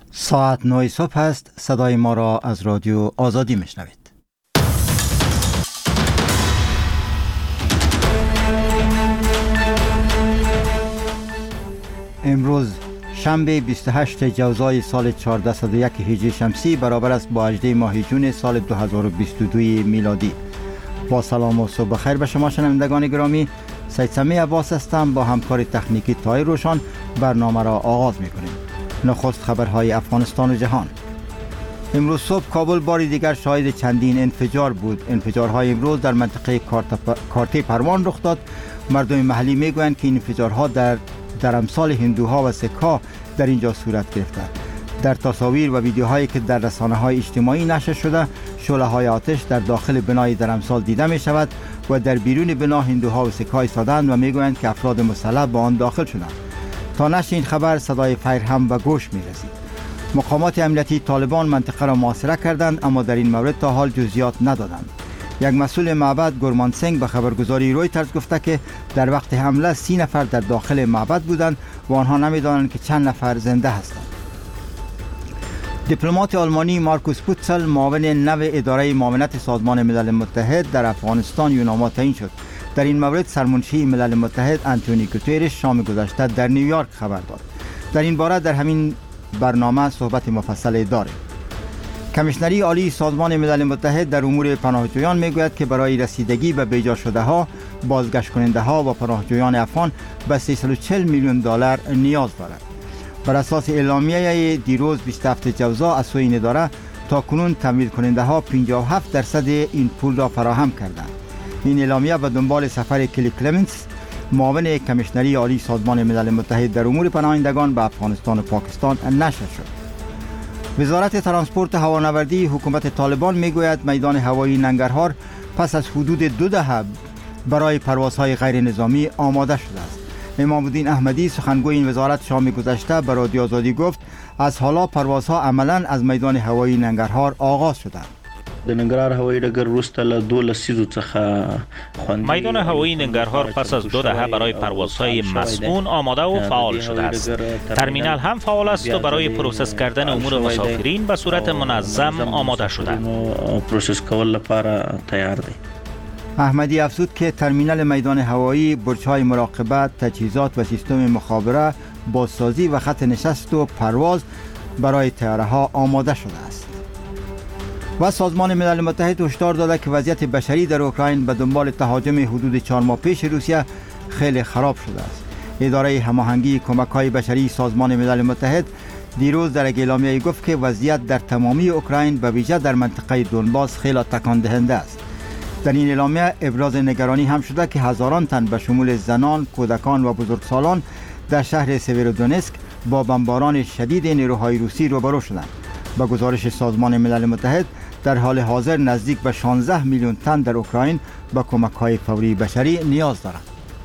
ساعت 9 صبح است. صدای ما را از رادیو آزادی میشنوید. امروز شنبه 28 جوزای سال 1401 هجری شمسی برابر است با 18 ماه جون سال 2022 میلادی. با سلام و صبح بخیر به شما شنوندگان گرامی. سید سمی عباس هستم. با همکار تکنیکی طاهر روشن برنامه را آغاز میکنیم. نخست خبرهای افغانستان و جهان. امروز صبح کابل بار دیگر شاهد چندین انفجار بود. انفجارهای امروز در منطقه کارته پروان رخ داد. مردم محلی میگویند که این انفجارها در امثال هندوها و سک‌ها در اینجا صورت گرفته. در تصاویر و ویدیوهایی که در رسانه‌های اجتماعی نشر شده، شعله‌های آتش در داخل بنای در امثال دیده می شود و در بیرون بنا هندوها و سک‌ها ایستادند و میگویند که افراد مسلح به آن داخل شدند. تا نشر این خبر صدای فیر هم به گوش می رسید. مقامات امنیتی طالبان منطقه را محاصره کردند، اما در این مورد تا حال جزئیات ندادند. یک مسئول معبد گورمان سنگ به خبرگزاری رویترز گفته که در وقت حمله 30 نفر در داخل معبد بودند و آنها نمی‌دانند که چند نفر زنده هستند. دیپلمات آلمانی مارکوس پوتسل معاون نو اداره معاونت سازمان ملل متحد در افغانستان یوناما تعیین شد. در این مورد سرمنشی ملل متحد آنتونی گوترش شام گذشته در نیویورک خبر داد. در این باره در همین برنامه صحبت مفصل داریم. کمیشنری عالی سازمان ملل متحد در امور پناهجویان میگوید که برای رسیدگی به بیجا شده ها، بازگشت کننده ها و پناهجویان افغان به 340 میلیون دلار نیاز دارد. بر اساس اعلامیه دیروز 27 جوزا از سوی این اداره تا کنون تمویل کننده ها 57% این پول را فراهم کردند. این اعلامیه به دنبال سفر کلی کلمنتس معاون کمیشنری عالی سازمان ملل متحد در امور پناهندگان به افغانستان و پاکستان نشر شد. وزارت ترانسپورت هوانوردی حکومت طالبان میگوید میدان هوایی ننگرهار پس از حدود 2 دهه برای پروازهای غیر نظامی آماده شده است. امام الدین احمدی سخنگوی این وزارت شام گذشته به رادیو آزادی گفت از حالا پروازها عملاً از میدان هوایی ننگرهار آغاز شدند. د ننګرهار هوایي ډګر وروسته له 2 لسیزو څخه میدان هوایی ننگرهار پس از 2 دهه برای پروازهای مسئول آماده و فعال شده است. ترمینال هم فعال است و برای پروسس کردن امور مسافرین به صورت منظم آماده شده. پروسس کول لپاره تیار دی. احمدی افزود که ترمینال میدان هوایی برج‌های مراقبت، تجهیزات و سیستم مخابره، بازسازی و خط نشست و پرواز برای طیاره‌ها آماده شده است. و سازمان ملل متحد هشدار داده که وضعیت بشری در اوکراین به دنبال تهاجم حدود 4 ماه پیش روسیه خیلی خراب شده است. اداره هماهنگی کمک‌های بشری سازمان ملل متحد دیروز در اعلامیه گفت که وضعیت در تمامی اوکراین به ویژه در منطقه دونباس خیلی تکان دهنده است. در این اعلامیه ابراز نگرانی هم شده که هزاران تن به شمول زنان، کودکان و بزرگسالان در شهر سیورودونسک با بمباران شدید نیروهای روسی روبرو شدند. با گزارش سازمان ملل متحد در حال حاضر نزدیک به 16 میلیون تن در اوکراین به کمک‌های فوری بشری نیاز دارند.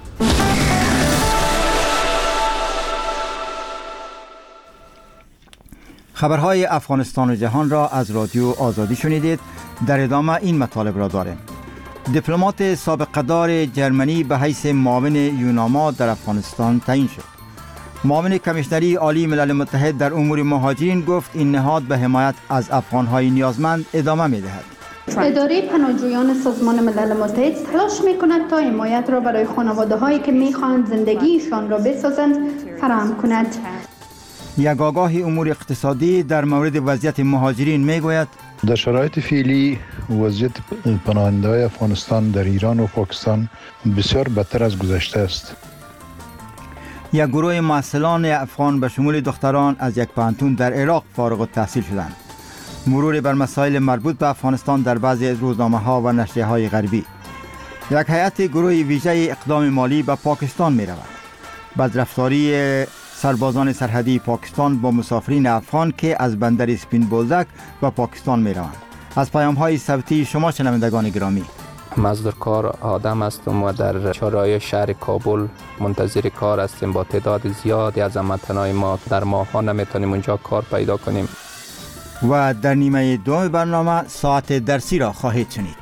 خبرهای افغانستان و جهان را از رادیو آزادی شنیدید. در ادامه این مطالب را داریم. دیپلمات سابقه‌دار جرمنی به حیث معاون یوناما در افغانستان تعیین شد. معاون کمیشنری عالی ملل متحد در امور مهاجرین گفت این نهاد به حمایت از افغان‌های نیازمند ادامه می‌دهد. اداره پناهجویان سازمان ملل متحد تلاش می‌کند تا حمایت را برای خانواده‌هایی که می‌خواهند زندگیشان را بسازند فراهم کند. یک آگاه امور اقتصادی در مورد وضعیت مهاجرین میگوید در شرایط فعلی وضعیت پناهنده‌های افغانستان در ایران و پاکستان بسیار بدتر از گذشته است. یک گروه محصلان افغان به شمول دختران از یک پانتون در عراق فارغ التحصیل شدند. مرور بر مسائل مربوط به افغانستان در بعضی از روزنامه‌ها و نشریه‌های غربی. یک هیئت گروه ویژه اقدام مالی به پاکستان می‌رود. بدرفتاری سربازان سرحدی پاکستان با مسافرین افغان که از بندر سپین بولدک به پاکستان می‌روند. از پیام‌های صوتی شما شنوندگان گرامی. مزدور کار آدم هستم و در چهارراه شهر کابل منتظر کار هستیم. با تعداد زیادی از هموطنان ما در ماه‌ها نمیتونیم اونجا کار پیدا کنیم. و در نیمه دوم برنامه ساعت درسی را خواهید شنید.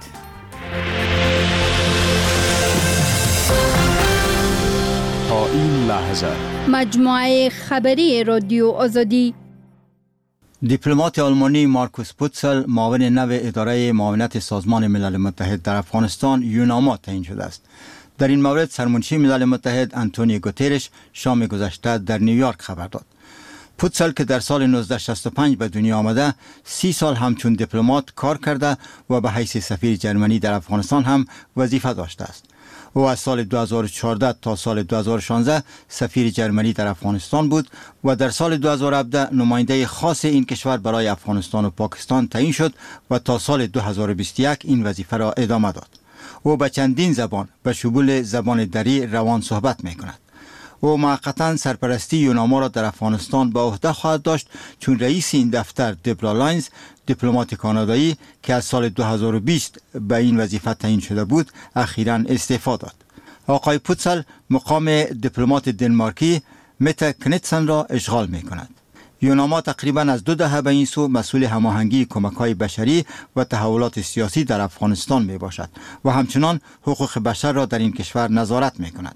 تا این لحظه مجموعه خبری رادیو آزادی دیپلمات آلمانی مارکوس پوتسل معاون نو اداره معاونت سازمان ملل متحد در افغانستان یوناما تعیین شده است. در این مورد سرمنشی ملل متحد آنتونیو گوترش شام گذشته در نیویورک خبر داد. پوتسل که در سال 1965 به دنیا آمده 30 سال همچون دیپلمات کار کرده و به حیث سفیر جرمنی در افغانستان هم وظیفه داشته است. او از سال 2014 تا سال 2016 سفیر جرمنی در افغانستان بود و در سال 2017 نماینده خاص این کشور برای افغانستان و پاکستان تعیین شد و تا سال 2021 این وظیفه را ادامه داد. او به چندین زبان به شمول زبان دری روان صحبت می کند. او موقتا سرپرستی یوناما را در افغانستان به عهده خواهد داشت چون رئیس این دفتر دبرا لاینز دیپلمات کانادایی که از سال 2020 به این وظیفه تعیین شده بود اخیراً استعفا داد. آقای پوتسل مقام دیپلمات دنمارکی مته کنیتسن را اشغال می کند. یوناما تقریباً از 2 دهه به این سو مسئول هماهنگی کمک‌های بشری و تحولات سیاسی در افغانستان می باشد و همچنان حقوق بشر را در این کشور نظارت می کند.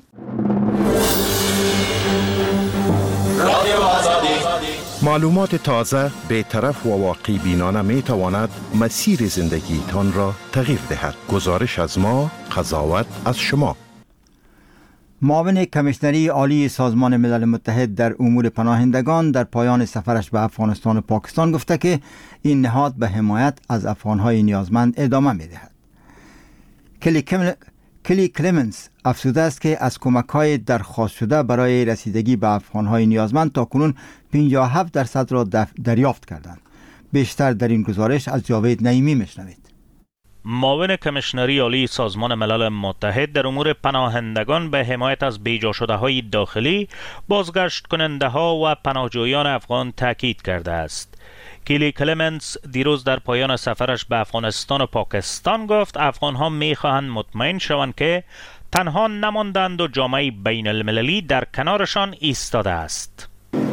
معلومات تازه، بی‌طرف و واقعی بینانه می تواند مسیر زندگی تان را تغییر دهد. گزارش از ما، قضاوت از شما. معاون کمیشنری عالی سازمان ملل متحد در امور پناهندگان در پایان سفرش به افغانستان و پاکستان گفته که این نهاد به حمایت از افغانهای نیازمند ادامه می دهد. کلی کلمنز افزوده است که از کمک‌های درخواست شده برای رسیدگی به افغانهای نیازمند تاکنون 57% را دریافت کردند. بیشتر در این گزارش از جاوید نعیمی میشنوید. معاون کمیشنری عالی سازمان ملل متحد در امور پناهندگان به حمایت از بیجا شده های داخلی، بازگشت کننده ها و پناهجویان افغان تاکید کرده است. کیلی کلمنز دیروز در پایان سفرش به افغانستان و پاکستان گفت افغان ها می خواهند مطمئن شوند که تنها نماندند و جامعه بین المللی در کنارشان ایستاده است.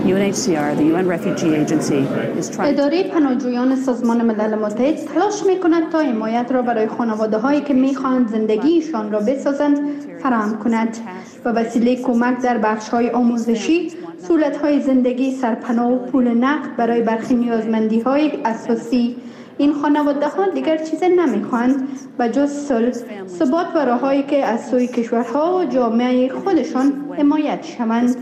اداره پناهجویان سازمان ملل متحد تلاش می‌کند تا حمایت را برای خانواده‌هایی که می‌خواهند زندگیشان را بسازند فراهم کند و وسیله کمک در بخش‌های آموزشی، سهولت‌های زندگی سرپناه و پول نقد برای برخی نیازمندی‌های اساسی. این خانواده‌ها دیگر چیزی نمی‌خواهند و جز صلح، ثبات و راه‌هایی که از سوی کشورها و جامعه خودشان حمایت شوند.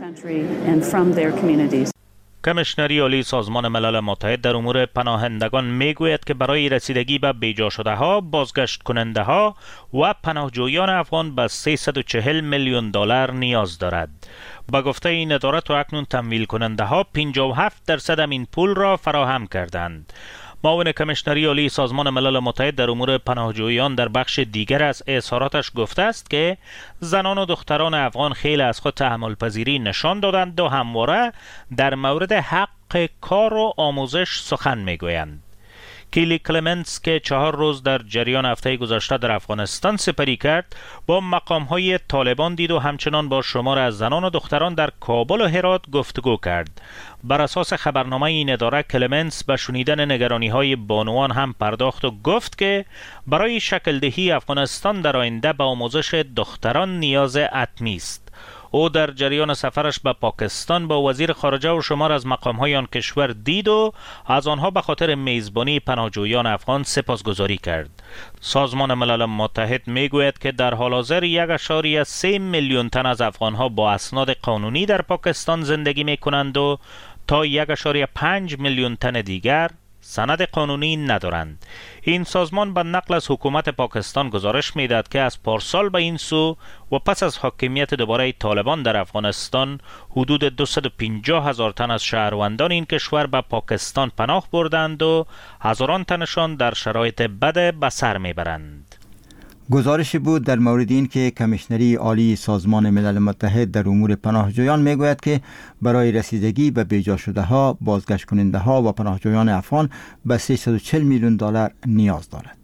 کمیشنری عالی سازمان ملل متحد در امور پناهندگان میگوید که برای رسیدگی به بیجا شده ها، بازگشت کننده ها و پناهجویان افغان به 340 میلیون دلار نیاز دارد. با گفته این اداره تا اکنون تمویل کننده ها 57% این پول را فراهم کردند. معاون کمیشنری عالی سازمان ملل متحد در امور پناهجویان در بخش دیگر از اظهاراتش گفته است که زنان و دختران افغان خیلی از خود تحمل پذیری نشان دادند و همواره در مورد حق کار و آموزش سخن میگویند. کیلی کلمنز که 4 روز در جریان هفته گذشته در افغانستان سپری کرد، با مقام‌های طالبان دید و همچنان با شمار از زنان و دختران در کابل و هرات گفتگو کرد. بر اساس خبرنامه این اداره، کلمنز به شنیدن نگرانی‌های بانوان هم پرداخت و گفت که برای شکل دهی افغانستان در آینده به آموزش دختران نیاز حتمی است. او در جریان سفرش به پاکستان با وزیر خارجه و شمار از مقام‌های آن کشور دید و از آنها به خاطر میزبانی پناهجویان افغان سپاسگزاری کرد. سازمان ملل متحد میگوید که در حال حاضر 1.3 میلیون تن از افغانها با اسناد قانونی در پاکستان زندگی می‌کنند و تا 1.5 میلیون تن دیگر سند قانونی ندارند. این سازمان به نقل از حکومت پاکستان گزارش میداد که از پارسال به این سو و پس از حاکمیت دوباره طالبان در افغانستان حدود 250,000 تن از شهروندان این کشور به پاکستان پناه بردند و هزاران تنشان در شرایط بد به سر میبرند. گزارشی بود در مورد این که کمیشنری عالی سازمان ملل متحد در امور پناهجویان میگوید که برای رسیدگی به بیجا شده ها، بازگشت کننده ها و پناهجویان افغان به 340 میلیون دلار نیاز دارد.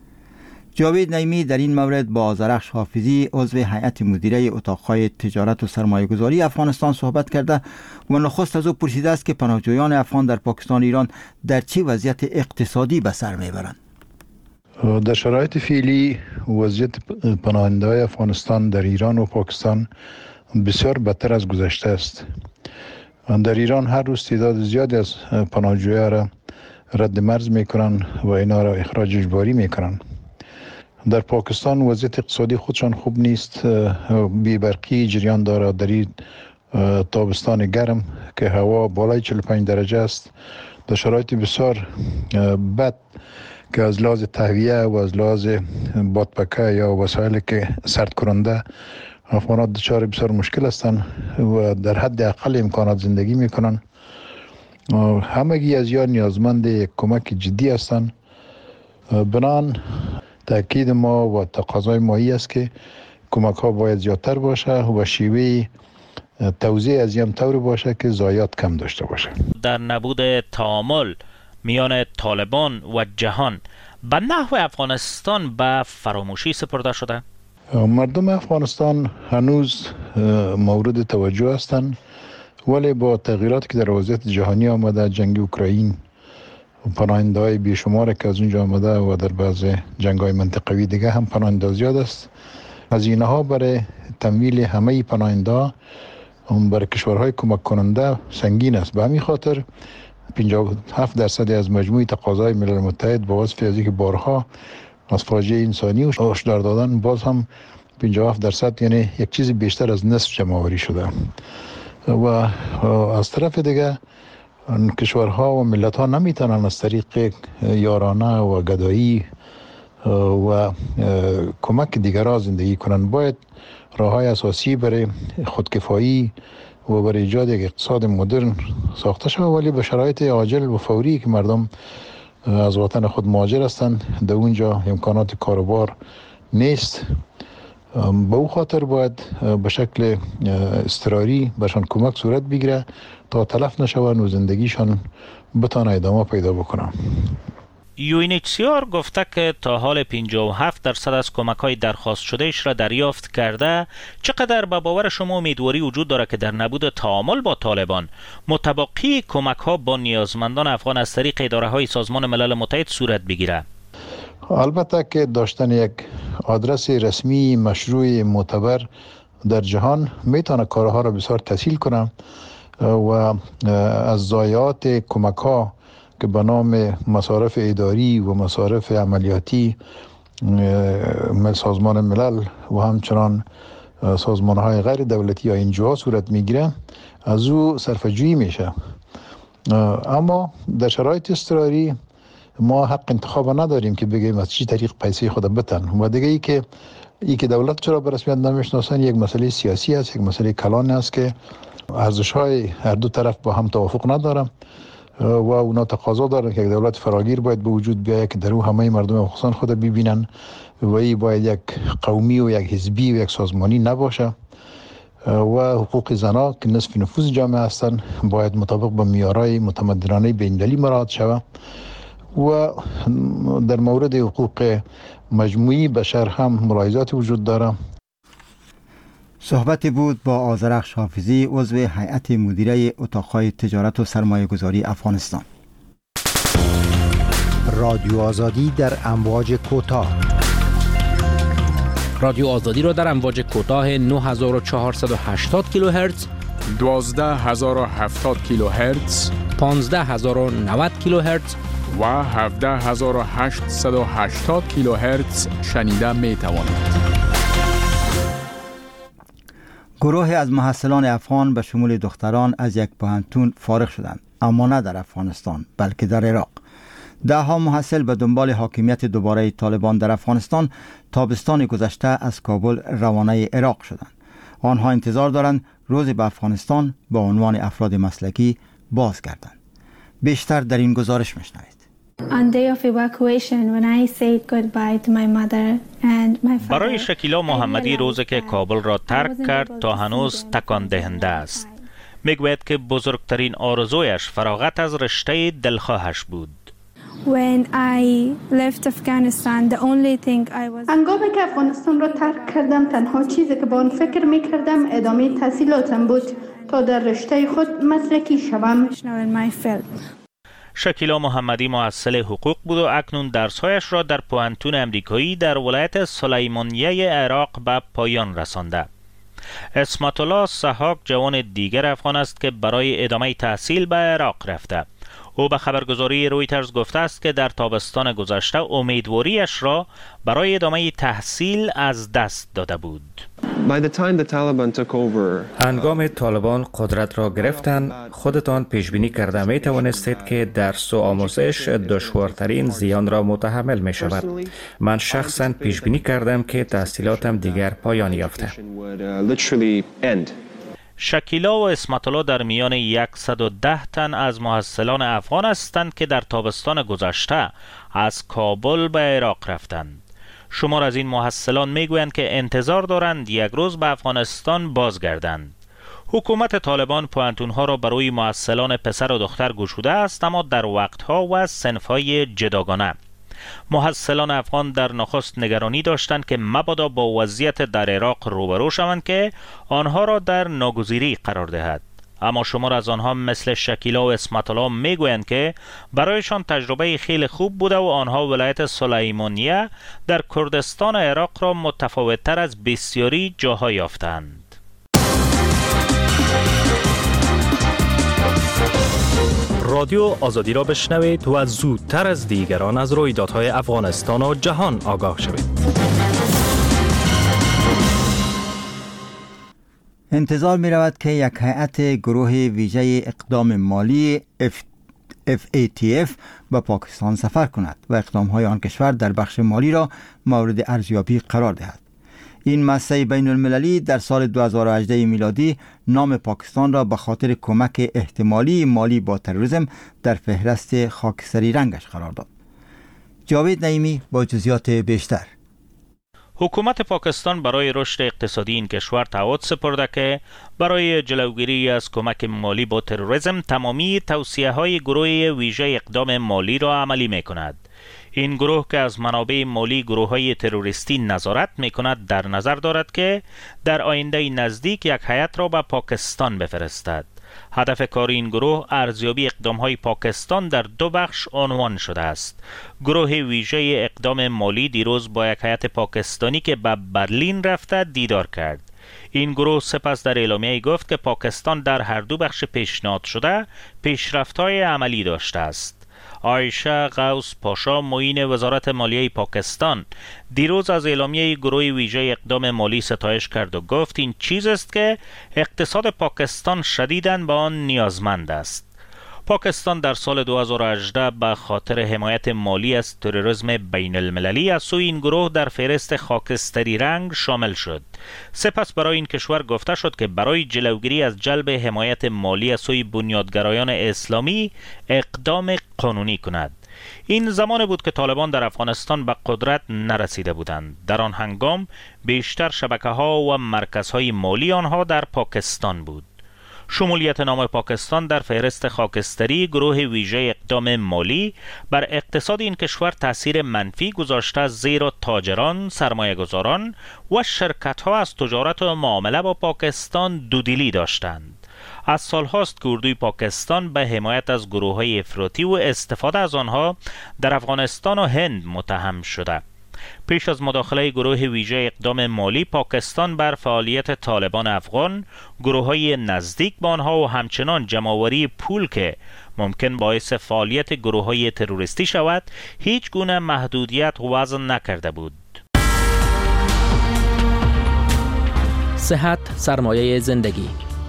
جاوید نعیمی در این مورد با آذرخش حافظی عضو هیئت مدیره اتاقهای تجارت و سرمایه‌گذاری افغانستان صحبت کرده و نخست از او پرسیده است که پناهجویان افغان در پاکستان و ایران در چه وضعیت اقتصادی به سر میبرند. در شرایط فعلی وضعیت پناهنده‌های افغانستان در ایران و پاکستان بسیار بدتر از گذشته است. در ایران هر روز تعداد زیادی از پناهجویان را رد مرز میکنن و اینا را اخراج اجباری میکنن. در پاکستان وضعیت اقتصادی خودشان خوب نیست، بی‌برقی جریان داره در این تابستان گرم که هوا بالای 45 درجه است، در شرایط بسیار بد که از لحاظ تهویه و از لحاظ بادپکه یا وسایلی که سرد کننده افغانات دچار بسیار مشکل هستند و در حد اقل امکانات زندگی میکنن. همگی از یا نیازمند یک کمک جدی هستند. بنان تاکید ما و تقاضای مایی است که کمک ها باید زیادتر باشه و شیوه توزیع از این طور باشه که ضایعات کم داشته باشه. در نبود تعامل میان طالبان و جهان به نحو افغانستان به فراموشی سپرده شده؟ مردم افغانستان هنوز مورد توجه هستند، ولی با تغییراتی که در وضعیت جهانی آمده، جنگ اوکراین و پناهنده‌های بیشمار که از اونجا آمده و در بعض جنگ‌های منطقوی دیگه هم پناهنده زیاد است، هزینه ها برای تمویل همه پناهنده‌ها برای کشورهای کمک کننده سنگین است. به همین خاطر 57% از مجموع تقاضای ملل متحد با وصف از اینکه بارها از فاجعه انسانی و هشدار دادن، باز هم 57% یعنی یک چیز بیشتر از نصف جمع آوری شده. و از طرف دیگه کشورها و ملت‌ها نمیتونن از طریق یارانه و گدایی و کمک دیگران زندگی کنند. باید راه‌های اساسی برای خودکفایی و برای ایجاد یک اقتصاد مدرن ساخته شود، ولی به شرایط عاجل و فوری که مردم از وطن خود مهاجر هستند، در اونجا امکانات کاروبار نیست. به او خاطر باید به شکل اضطراری برشان کمک صورت بگیره تا تلف نشوند و زندگیشان بتانه ادامه پیدا بکنن. UNHCR گفته که تا حال 57% از کمک‌های درخواست شدهش را دریافت کرده. چقدر به باور شما امیدواری وجود داره که در نبود تعامل با طالبان متبقی کمک‌ها با نیازمندان افغان از طریق اداره‌های سازمان ملل متحد صورت بگیره؟ البته که داشتن یک آدرس رسمی مشروع معتبر در جهان میتونه کارها را بسیار تسهیل کنه و از ضایعات کمک‌ها که به نام مصارف اداری و مصارف عملیاتی سازمان ملل و همچنان سازمان‌های غیر دولتی یا NGO صورت میگیره، از او صرفه‌جویی میشه. اما در شرایط اضطراری ما حق انتخاب نداریم که بگیم از چه طریق پیسه خود بتن. و دیگه ای که دولت چرا به رسمیت نمیشناسن یک مسئله سیاسی است، یک مسئله کلان است که ارزش‌های هر دو طرف با هم توافق ندارن و اونا تقاضا دارن که یک دولت فراگیر باید به وجود بیاید که در او همه مردم افغانستان خود ببینن و این باید یک قومی و یک حزبی و یک سازمانی نباشه و حقوق زنها که نصف نفوذ جامعه هستند باید مطابق با معیارهای متمدنانه بین‌المللی مراعات شود و در مورد حقوق مجموعی بشر هم ملاحظات وجود داره. صحبتی بود با آذرخش حافظی، عضو هیئت مدیره اتاق‌های تجارت و سرمایه‌گذاری افغانستان. رادیو آزادی در امواج کوتاه. رادیو آزادی را در امواج کوتاه 9480 کیلوهرتز، 12070 کیلوهرتز، 15090 کیلوهرتز و 17880 کیلوهرتز شنیده می توانید. گروه از محصلان افغان به شمول دختران از یک پوهنتون فارغ شدند، اما نه در افغانستان بلکه در عراق. ده ها محصل به دنبال حاکمیت دوباره طالبان در افغانستان تابستان گذشته از کابل روانه عراق شدند. آنها انتظار دارند روزی به افغانستان با عنوان افراد مسلکی بازگردند. بیشتر در این گزارش میشنوید. برای شکیلا محمدی روزی که کابل را ترک کرد تا هنوز تکان دهنده است. میگوید که بزرگترین آرزویش فراغت از رشته دلخواهش بود. هنگامی که افغانستان را ترک کردم، تنها چیزی که با آن فکر می کردم ادامه تحصیلاتم بود تا در رشته خود مسلکی شوم. شکیلا محمدی محصل حقوق بود و اکنون درسهایش را در پوهنتون امریکایی در ولایت سلیمانیه عراق به پایان رسانده. اسمت الله سحاق جوان دیگر افغان است که برای ادامه تحصیل به عراق رفته. او به خبرگزاری رویترز گفته است که در تابستان گذشته امیدواریش را برای ادامه تحصیل از دست داده بود. هنگام طالبان قدرت را گرفتند، خودتان پیش بینی کرده می توانستید که درس و آموزش دشوارترین زیان را متحمل می شود. من شخصا پیش بینی کردم که تحصیلاتم دیگر پایان یافته. شکیلا و اسمت الله در میان 110 تن از محصلان افغان هستند که در تابستان گذشته از کابل به عراق رفتند. شمار از این محصلان میگویند که انتظار دارند یک روز به افغانستان بازگردند. حکومت طالبان پوانتونها را برای محصلان پسر و دختر گشوده است، اما در وقتها و صنفهای جداگانه. محصلان افغان در نخست نگرانی داشتند که مبادا با وضعیت در عراق روبرو شوند که آنها را در ناگزیری قرار دهد. اما شمار از آنها مثل شکیلا و اسمت الله میگویند که برایشان تجربه خیلی خوب بوده و آنها ولایت سلیمانیه در کردستان عراق را متفاوت‌تر از بسیاری جاها یافتند. رادیو آزادی را بشنوید و زودتر از دیگران از رویدادهای افغانستان و جهان آگاه شوید. انتظار می رود که یک هیئت گروه ویژه اقدام مالی FATF به پاکستان سفر کند و اقدامهای آن کشور در بخش مالی را مورد ارزیابی قرار دهد. این مؤسسه بین المللی در سال 2018 میلادی نام پاکستان را به خاطر کمک احتمالی مالی با تروریسم در فهرست خاکستری رنگش قرار داد. جاوید نعیمی با جزئیات بیشتر. حکومت پاکستان برای رشد اقتصادی این کشور تعهد سپرده که برای جلوگیری از کمک مالی با تروریسم تمامی توصیه‌های گروه ویژه اقدام مالی را عملی می‌کند. این گروه که از منابع مالی گروه‌های تروریستی نظارت می‌کند در نظر دارد که در آینده نزدیک یک هیئت را به پاکستان بفرستد. هدف کار این گروه ارزیابی اقدام‌های پاکستان در دو بخش عنوان شده است. گروه ویژه اقدام مالی دیروز با یک هیئت پاکستانی که به برلین رفته دیدار کرد. این گروه سپس در اعلامیه گفت که پاکستان در هر دو بخش پیشنهاد شده پیشرفت‌های عملی داشته است. عایشه غوث پاشا معین وزارت مالیه پاکستان دیروز از اعلامیه گروه ویژه اقدام مالی ستایش کرد و گفت این چیز است که اقتصاد پاکستان شدیداً به آن نیازمند است. پاکستان در سال 2018 به خاطر حمایت مالی از تروریسم بین المللی از سوی این گروه در فهرست خاکستری رنگ شامل شد. سپس برای این کشور گفته شد که برای جلوگیری از جلب حمایت مالی از سوی بنیادگرایان اسلامی اقدام قانونی کند. این زمان بود که طالبان در افغانستان به قدرت نرسیده بودند. در آن هنگام بیشتر شبکه‌ها و مرکزهای مالی آنها در پاکستان بود. شمولیت نام پاکستان در فهرست خاکستری گروه ویژه اقدام مالی بر اقتصاد این کشور تأثیر منفی گذاشته، زیرا تاجران، سرمایه‌گذاران و شرکت‌ها از تجارت و معامله با پاکستان دودلی داشتند. از سالهاست که اردوی پاکستان به حمایت از گروه‌های افراطی و استفاده از آنها در افغانستان و هند متهم شده. پیش از مداخله گروه ویژه اقدام مالی پاکستان بر فعالیت طالبان افغان، گروه‌های نزدیک به آنها و همچنان جمع‌آوری پول که ممکن باعث فعالیت گروه‌های تروریستی شود، هیچ گونه محدودیت وضع نکرده بود. صحت سرمایه زندگی.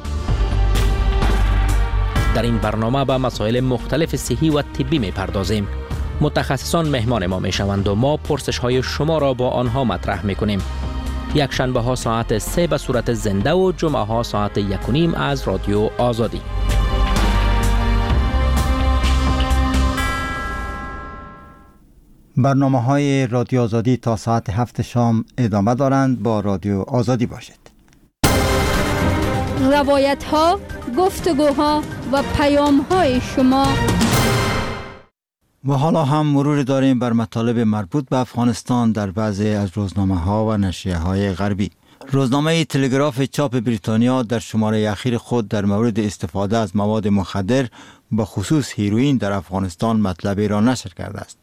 در این برنامه به مسائل مختلف صحی و طبی می‌پردازیم. متخصصان مهمان ما میشوند و ما پرسش های شما را با آنها مطرح میکنیم. یک شنبه ها ساعت 3 به صورت زنده و جمعه ها ساعت 1:30 از رادیو آزادی. برنامه های رادیو آزادی تا ساعت 7 شام ادامه دارند. با رادیو آزادی باشید. روایت ها، گفتگوها و پیام های شما. و حالا هم مرور داریم بر مطالب مربوط به افغانستان در بعضی از روزنامه ها و نشریه های غربی. روزنامه تلگراف چاپ بریتانیا در شماره اخیر خود در مورد استفاده از مواد مخدر به خصوص هیروئین در افغانستان مطلبی را نشر کرده است.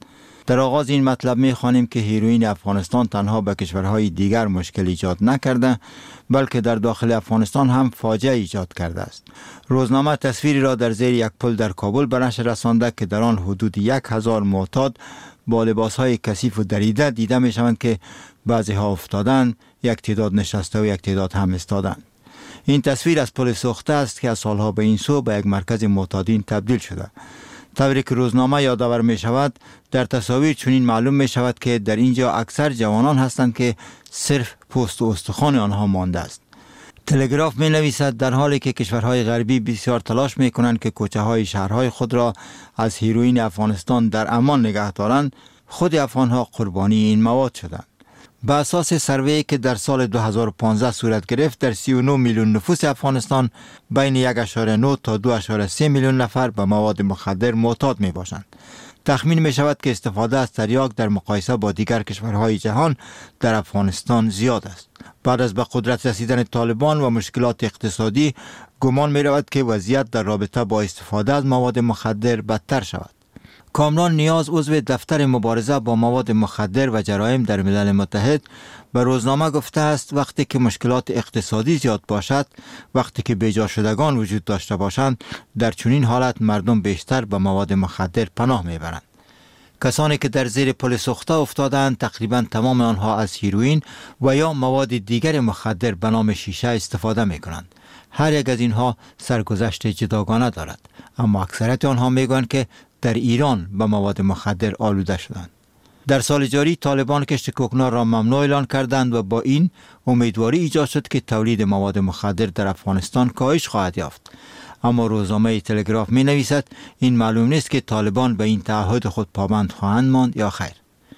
در آغاز این مطلب می‌خوانیم که هیروئین افغانستان تنها به کشورهای دیگر مشکل ایجاد نکرده بلکه در داخل افغانستان هم فاجعه ایجاد کرده است. روزنامه تصویری را در زیر یک پل در کابل به نشر رسانده که در آن حدود 1000 معتاد با لباسهای کثیف و دریده دیده می‌شوند که بعضی ها افتادن، یک تعداد نشسته و یک تعداد هم ایستادند. این تصویر از پل سوخته است که از سالها به این سو به یک مرکز معتادین تبدیل شده. طوری که روزنامه یادآور می شود در تصاویر چنین معلوم می شود که در اینجا اکثر جوانان هستند که صرف پوست و استخوان آنها مانده است. تلگراف می نویسد در حالی که کشورهای غربی بسیار تلاش می کنند که کوچه های شهرهای خود را از هیروئین افغانستان در امان نگه دارند، خود افغانها قربانی این مواد شدند. به اساس سروی که در سال 2015 صورت گرفت در 39 میلیون نفوس افغانستان بین 1.9 تا 2.3 میلیون نفر به مواد مخدر معتاد می باشند. تخمین می شود که استفاده از تریاک در مقایسه با دیگر کشورهای جهان در افغانستان زیاد است. بعد از به قدرت رسیدن طالبان و مشکلات اقتصادی گمان می رود که وضعیت در رابطه با استفاده از مواد مخدر بدتر شود. کامران نیاز عضو دفتر مبارزه با مواد مخدر و جرایم در ملل متحد به روزنامه گفته است وقتی که مشکلات اقتصادی زیاد باشد، وقتی که بیجا شدگان وجود داشته باشند، در چنین حالت مردم بیشتر به مواد مخدر پناه میبرند. کسانی که در زیر پل سوخته افتادند تقریبا تمام آنها از هیروئین و یا مواد دیگر مخدر به نام شیشه استفاده میکنند. هر یک از اینها سرگذشت جداگانه دارد، اما اکثریت آنها میگویند که در ایران به مواد مخدر آلوده شدند. در سال جاری طالبان کشت کوکنار را ممنوع اعلان کردند و با این امیدواری ایجاد شد که تولید مواد مخدر در افغانستان کاهش خواهد یافت. اما روزنامه تلگراف می نویسد این معلوم نیست که طالبان به این تعهد خود پابند خواهند ماند یا خیر.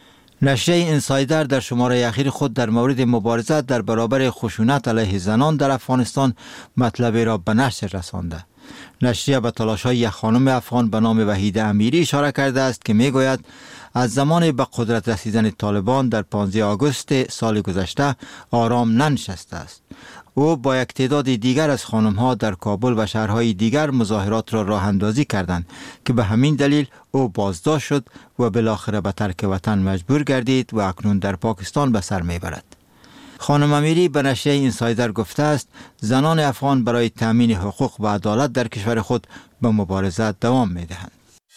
نشریه اینسایدر در شماره اخیر خود در مورد مبارزه در برابر خشونت علیه زنان در افغانستان مطلبی را به نشر رسانده. نشریه به تلاش‌های یک خانم افغان به نام وحیده امیری اشاره کرده است که میگوید از زمان به قدرت رسیدن طالبان در 15 آگوست سال گذشته آرام ننشسته است. او با یک تعداد دیگر از خانم‌ها در کابل و شهرهای دیگر مظاهرات را راه اندازی کردند که به همین دلیل او بازداشت شد و بالاخره به ترک وطن مجبور گردید و اکنون در پاکستان به سر میبرد. خانم امیری به نشریه اینسایدر گفته است زنان افغان برای تامین حقوق و عدالت در کشور خود به مبارزه دوام میدهند.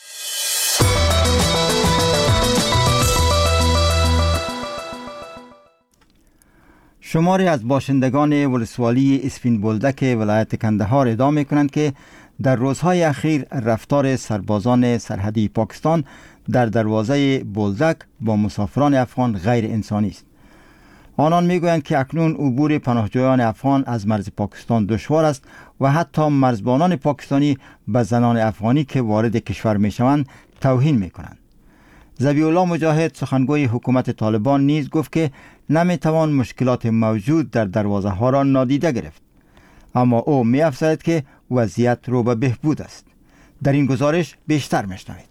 شماری از باشندگان ولسوالی اسپین بولدک ولایت کندهار ادعا می‌کنند که در روزهای اخیر رفتار سربازان سرحدی پاکستان در دروازه بولدک با مسافران افغان غیر انسانی است. آنان میگویند که اکنون عبور پناهجویان افغان از مرز پاکستان دشوار است و حتی مرزبانان پاکستانی به زنان افغانی که وارد کشور میشوند توهین میکنند. ذبیح‌الله مجاهد سخنگوی حکومت طالبان نیز گفت که نمیتوان مشکلات موجود در دروازه ها را نادیده گرفت، اما او می‌افزاید که وضعیت رو به بهبود است. در این گزارش بیشتر میشنوید.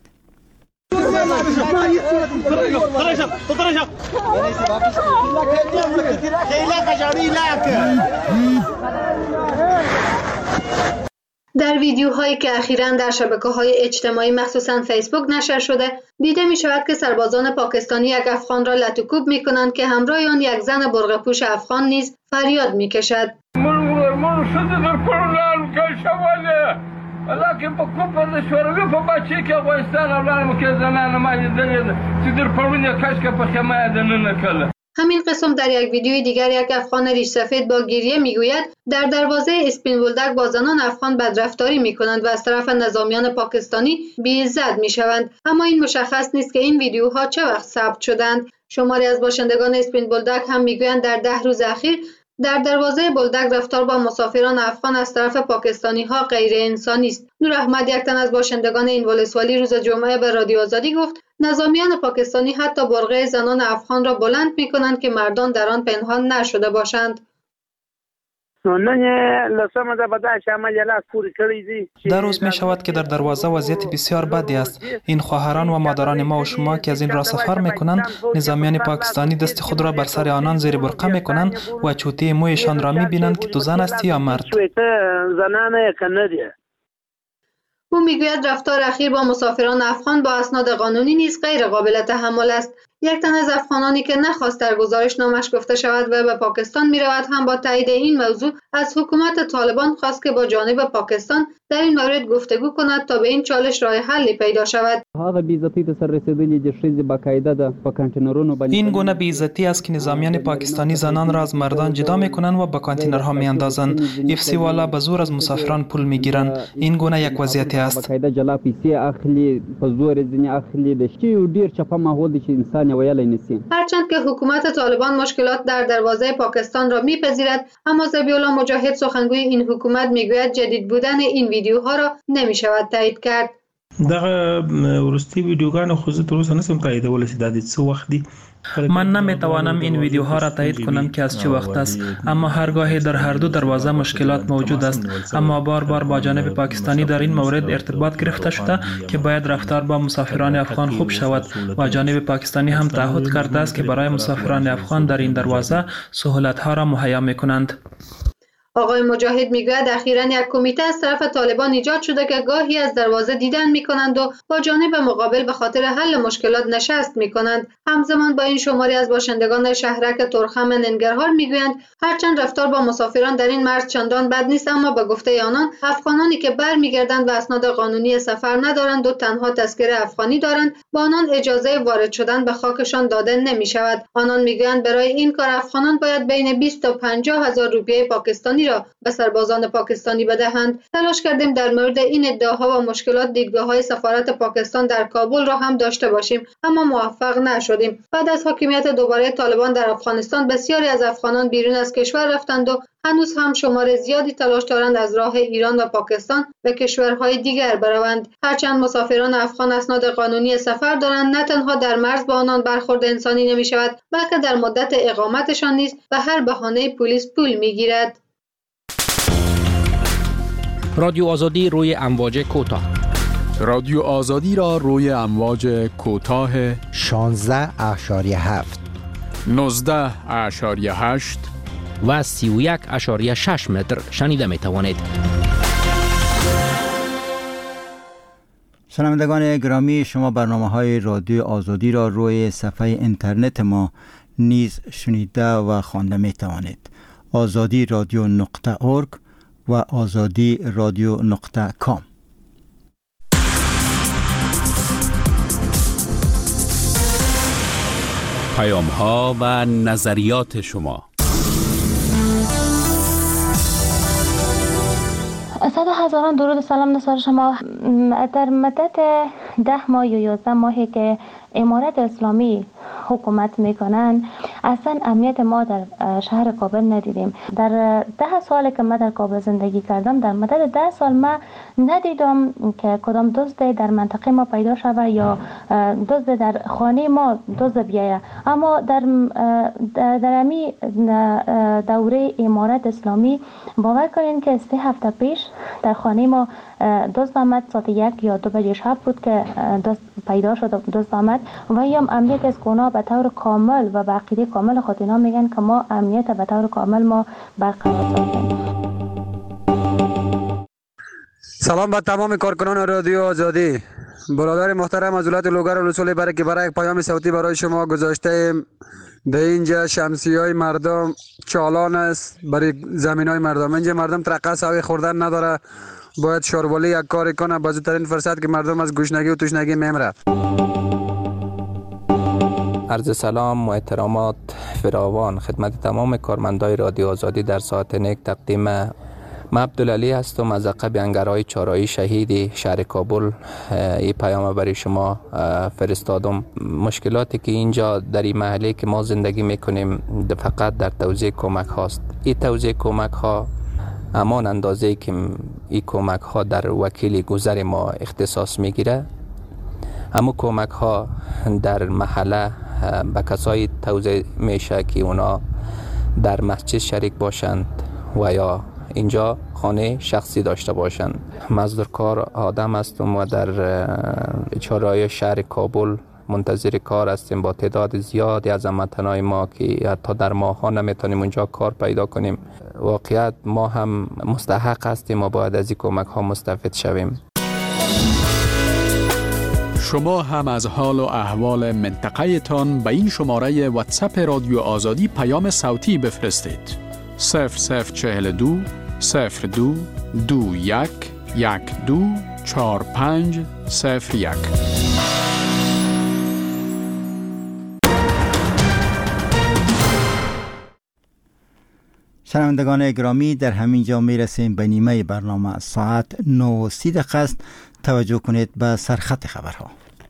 در ویدیوهایی که اخیراً در شبکه‌های اجتماعی مخصوصاً فیسبوک نشر شده دیده می شود که سربازان پاکستانی یک افغان را لطوکوب می کنند که همراه آن یک زن برقپوش افغان نیز فریاد می کشد. همین قسم در یک ویدیوی دیگر یک افغان ریش سفید با گریه میگوید در دروازه اسپین بولدک با زنان افغان بدرفتاری میکنند و از طرف نظامیان پاکستانی بی‌عزت میشوند، اما این مشخص نیست که این ویدیوها چه وقت ثبت شدند. شماری از باشندگان اسپین بولدک هم میگویند در 10 روز اخیر در دروازه بولدک رفتار با مسافران افغان از طرف پاکستانی ها غیر انسانی است. نور احمد یک تن از باشندگان این ولسوالی روز جمعه به رادیو آزادی گفت نظامیان پاکستانی حتی برقع زنان افغان را بلند می کنند که مردان در آن پنهان نشده باشند. در روز می شود که در دروازه وضعیت بسیار بدی است. این خواهران و مادران ما و شما که از این را سفر می کنند، نظامیان پاکستانی دست خود را بر سر آنان زیر برقه می کنند و چوتی مویشان را می بینند که تو زن است یا مرد. او میگوید رفتار اخیر با مسافران افغان با اسناد قانونی نیز غیر قابل تحمل است. یک تن از افغانانی که نخواست در گزارشنامه‌اش گفته شود و به پاکستان می‌رود هم با تایید این موضوع از حکومت طالبان خواست که با جانب پاکستان در این مورد گفتگو کند تا به این چالش راه حلی پیدا شود. این گونه بی‌عزتی است که نظامیان پاکستانی زنان را از مردان جدا می‌کنند و به کانتینرها می‌اندازند. افسی والا به زور از مسافران پول می‌گیرند. این گونه یک وضعیت است. هرچند که حکومت طالبان مشکلات در دروازه پاکستان را میپذیرد، اما ذبیح‌الله مجاهد سخنگوی این حکومت میگوید جدید بودن این ویدیوها را نمیشود تایید کرد. دغه ورستی ویدیوګانو خو زه تر اوسه نسم تاییدولی چې دا د څه وخت دي. من نمیتوانم این ویدیوها را تایید کنم که از چه وقت است، اما هرگاهی در هر دو دروازه مشکلات موجود است، اما بار بار با جانب پاکستانی در این مورد ارتباط گرفته شده که باید رفتار با مسافران افغان خوب شود و جانب پاکستانی هم تعهد کرده است که برای مسافران افغان در این دروازه سهولت‌ها را مهیا می‌کنند. آقای مجاهد میگوید اخیراً یک کمیته از طرف طالبان ایجاد شده که گاهی از دروازه دیدن میکنند و با جانب مقابل به خاطر حل مشکلات نشست میکنند. همزمان با این شماری از باشندگان شهرک ترخم ننگرهار میگویند هرچند رفتار با مسافران در این مرز چندان بد نیست، اما به گفته آنان افغانانی که برمیگردند و اسناد قانونی سفر ندارند و تنها تذکره افغانی دارند با آنان اجازه وارد شدن به خاکشان داده نمیشود. آنان میگویند برای این کار افغانان باید بین 20 تا 50 هزار روپیه پاکستانی را به سربازان پاکستانی بدهند. تلاش کردیم در مورد این ادعاها و مشکلات دیدگاه‌های سفارت پاکستان در کابل را هم داشته باشیم، اما موفق نشدیم. بعد از حاکمیت دوباره طالبان در افغانستان بسیاری از افغانان بیرون از کشور رفتند و هنوز هم شمار زیادی تلاش دارند از راه ایران و پاکستان به کشورهای دیگر بروند. هرچند مسافران افغان اسناد قانونی سفر دارند، نه تنها در مرز با آنان برخورد انسانی نمی شود، بلکه در مدت اقامتشان نیز به هر بهانه پلیس پول میگیرد. رادیو آزادی روی امواج کوتاه. رادیو آزادی را روی امواج کوتاه 16.7 19.8 و 31.6 متر شنیده می توانید. شنوندگان گرامی، شما برنامه‌های رادیو آزادی را روی صفحه اینترنت ما نیز شنیده و خوانده می توانید. azadi.radio.org و azadi.radio.com. پیام‌ها و نظریات شما. 100,000 درود و سلام نثار شما. در مدت 10 ماه یا 11 ماهی که امارت اسلامی حکومت میکنن، اصلا امنیت ما در شهر کابل ندیدیم. در 10 سال که من در کابل زندگی کردم، در مدت 10 سال من ندیدم که کدام دزد در منطقه ما پیدا شود یا دزد در خانه ما دزد بیایه. اما در امی دوره امارت اسلامی باور کنین که 3 هفته پیش در خانه ما دزد آمد. ساعت 1 یا 2 بجه شب بود که دزد پیدا شد. دزد آمد و هم امنیت از گناه به طور کامل و به عقیده کامل خود اینا میگن که ما امنیت به طور کامل ما برقرار ساختیم. سلام به تمام کارکنان رادیو آزادی. برادر محترم از ولایت لوگر رسولی برای یک پیام صوتی برای شما گذاشته. در اینجا شمسیهای مردم چالان است برای زمینای مردم. اینجا مردم ترقه سوی خوردن نداره، باید شاروالی یک کاری کنه با زودترین فرصت که مردم از گشنگی و تشنگی میمیره. عرض سلام و احترامات فراوان خدمت تمام کارمندای رادیو آزادی در ساعت نیک تقدیم. من عبدالعلی هستم از عقب انگرهای چهارراه شهید شهر کابل. این پیام برای شما فرستادم. مشکلاتی که اینجا در این محله که ما زندگی میکنیم فقط در توزیع کمک هاست. این توزیع کمک ها همان اندازه که این کمک ها در وکیل گذر ما اختصاص میگیره، اما کمک ها در محله به کسای توزیع میشه که اونا در مسجد شریک باشند و یا اینجا خانه شخصی داشته باشند. مزدورکار آدم هستم و در چهارراه شهر کابل منتظر کار هستیم با تعداد زیادی از هموطنان ما که حتی در ماه ها نمیتونیم اونجا کار پیدا کنیم. واقعیت ما هم مستحق هستیم و باید از این کمک ها مستفید شویم. شما هم از حال و احوال منطقه تان به این شماره واتساپ رادیو آزادی پیام صوتی بفرستید. 0042 02 21 12 45 01. شنوندگان گرامی، در همین جا می رسیم به نیمه برنامه. ساعت 9:30 است. توجه کنید به سرخط خبرها.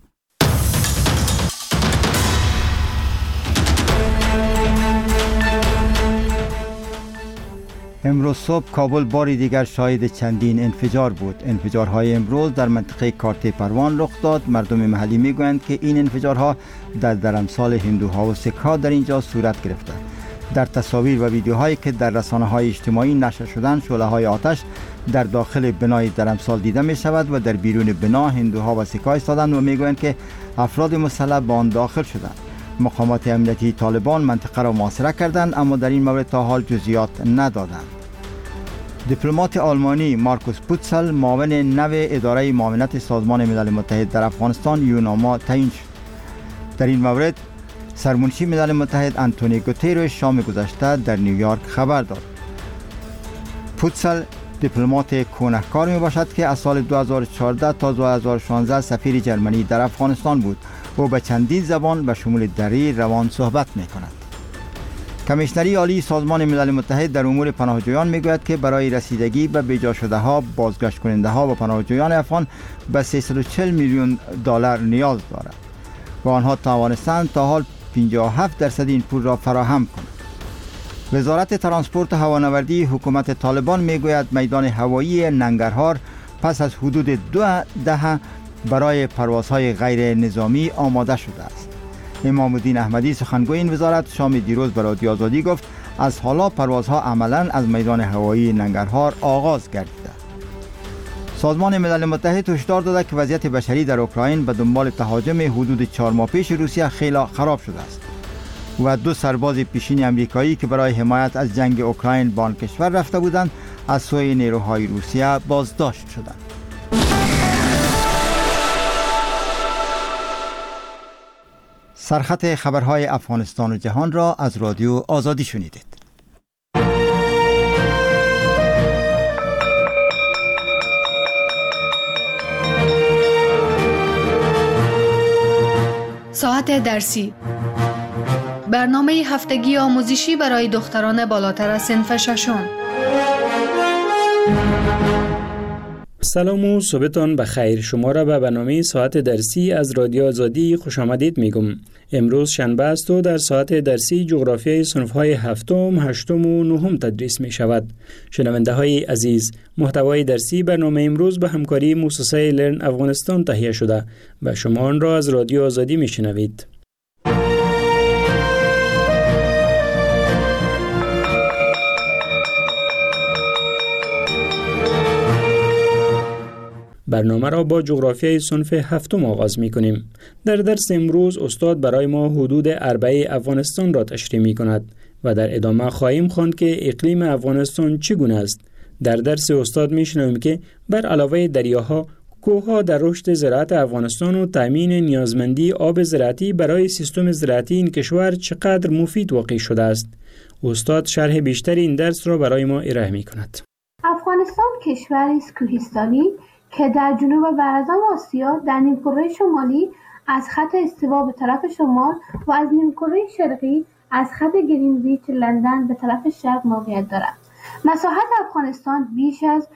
امروز صبح کابل باری دیگر شاهد چندین انفجار بود. انفجارهای امروز در منطقه کارت پروان رخ داد. مردم محلی میگویند که این انفجارها در درمسال هندوها و سک‌ها در اینجا صورت گرفته. در تصاویر و ویدیوهایی که در رسانه‌های اجتماعی نشر شدند، شعله‌های آتش در داخل بنای درمسال دیده می شود و در بیرون بنا هندوها و سک‌ها ایستادند و میگویند که افراد مسلح به آن داخل شدند. مقامات امنیتی طالبان منطقه را محاصره کردند، اما در این مورد تا حال جزئیات ندادند. دیپلمات آلمانی مارکوس پوتسل معاون نو اداره معاونت سازمان ملل متحد در افغانستان یوناما تعیین شد. در این مورد سرمنشی ملل متحد آنتونیو گوتریش شام گذشته در نیویورک خبر داد. پوتسل دیپلمات کهنه‌کار می باشد که از سال 2014 تا 2016 سفیر جرمنی در افغانستان بود. او به چندین زبان به شمول دری روان صحبت می کند. کمیشنری عالی سازمان ملل متحد در امور پناهجویان می گوید که برای رسیدگی به بیجا شده ها، بازگشت کننده ها و پناهجویان افغان به 340 میلیون دلار نیاز دارد و آنها توانستند تا حال 57% این پول را فراهم کنند. وزارت ترانسپورت و هوانوردی حکومت طالبان می گوید میدان هوایی ننگرهار پس از حدود 2 دهه برای پروازهای غیر نظامی آماده شده است. امام الدین احمدی سخنگوی این وزارت شام دیروز به رادیو آزادی گفت از حالا پروازها عملاً از میدان هوایی ننگرهار آغاز گردیده. سازمان ملل متحد هشدار داده که وضعیت بشری در اوکراین به دنبال تهاجم حدود 4 ماه پیش روسیه خیلی خراب شده است و 2 سرباز پیشین امریکایی که برای حمایت از جنگ اوکراین به آن کشور رفته بودند از سوی نیروهای روسیه بازداشت شدند. سرخط خبرهای افغانستان و جهان را از رادیو آزادی شنیدید. ساعت درسی، برنامه هفتگی آموزشی برای دختران بالاتر از صنف ششم. سلام و صبحتان بخیر. شما را به برنامه ساعت درسی از رادیو آزادی خوش آمدید میگم. امروز شنبه است و در ساعت درسی جغرافیای صنف‌های هفتم، هشتم و نهم تدریس می شود. شنونده های عزیز، محتوای درسی برنامه امروز به همکاری مؤسسه لرن افغانستان تهیه شده و شما آن را از رادیو آزادی می شنوید. برنامه را با جغرافیای صنف هفتم آغاز می کنیم. در درس امروز استاد برای ما حدود اربعه افغانستان را تشریح می کند و در ادامه خواهیم خواند که اقلیم افغانستان چگونه است. در درس استاد می شنویم که بر علاوه دریاها، کوهها در رشد زراعت افغانستان و تامین نیازمندی آب زراعتی برای سیستم زراعتی این کشور چقدر مفید واقع شده است. استاد شرح بیشتر این درس را برای ما ارائه می کند. افغانستان کشوری است کوهستانی که در جنوب و اعظم آسیا در نیمکره شمالی از خط استوا به طرف شمال و از نیمکره شرقی از خط گرینویچ لندن به طرف شرق موقعیت دارد. مساحت افغانستان بیش از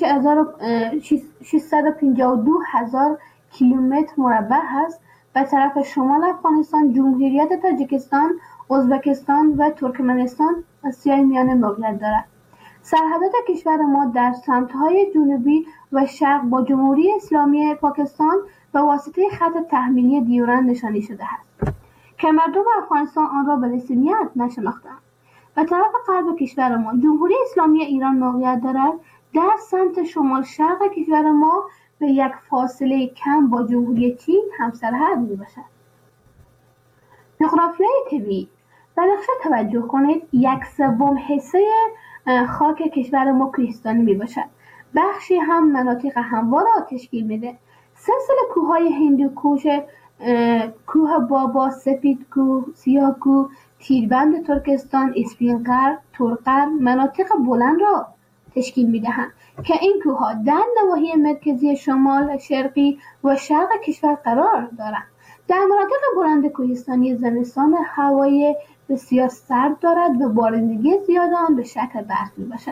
652,000 کیلومتر مربع است. به طرف شمال افغانستان جمهوریت تاجیکستان، ازبکستان و ترکمنستان آسیای میانه موقعیت دارد. سرحدات کشور ما در سمت‌های جنوبی و شرق با جمهوری اسلامی پاکستان به واسطه خط تحمیلی دیورند نشانی شده است که مردم افغانستان آن را به رسمیت نشناختند. به طرف غرب کشور ما جمهوری اسلامی ایران موقعیت دارد. در سمت شمال شرق کشور ما به یک فاصله کم با جمهوری چین همسرحد میباشد. جغرافیای طبیعی، به نقشه توجه کنید. 1/3 حصه خاک کشور ما کوهستانی می باشد. بخشی هم مناطق هموار را تشکیل میده. سلسله کوههای هندوکوش، کوه بابا، سپید کوه، سیاه کوه، تیربند ترکستان، اسفینقر، تورقر مناطق بلند را تشکیل می‌دهند که این کوه‌ها در نواحی مرکزی، شمال، شرقی و شرق کشور قرار دارند. در مناطق بلند کوهستانی زمستان هوای بسیار سرد دارد و بارندگی زیاد آن به شکل برف میباشد.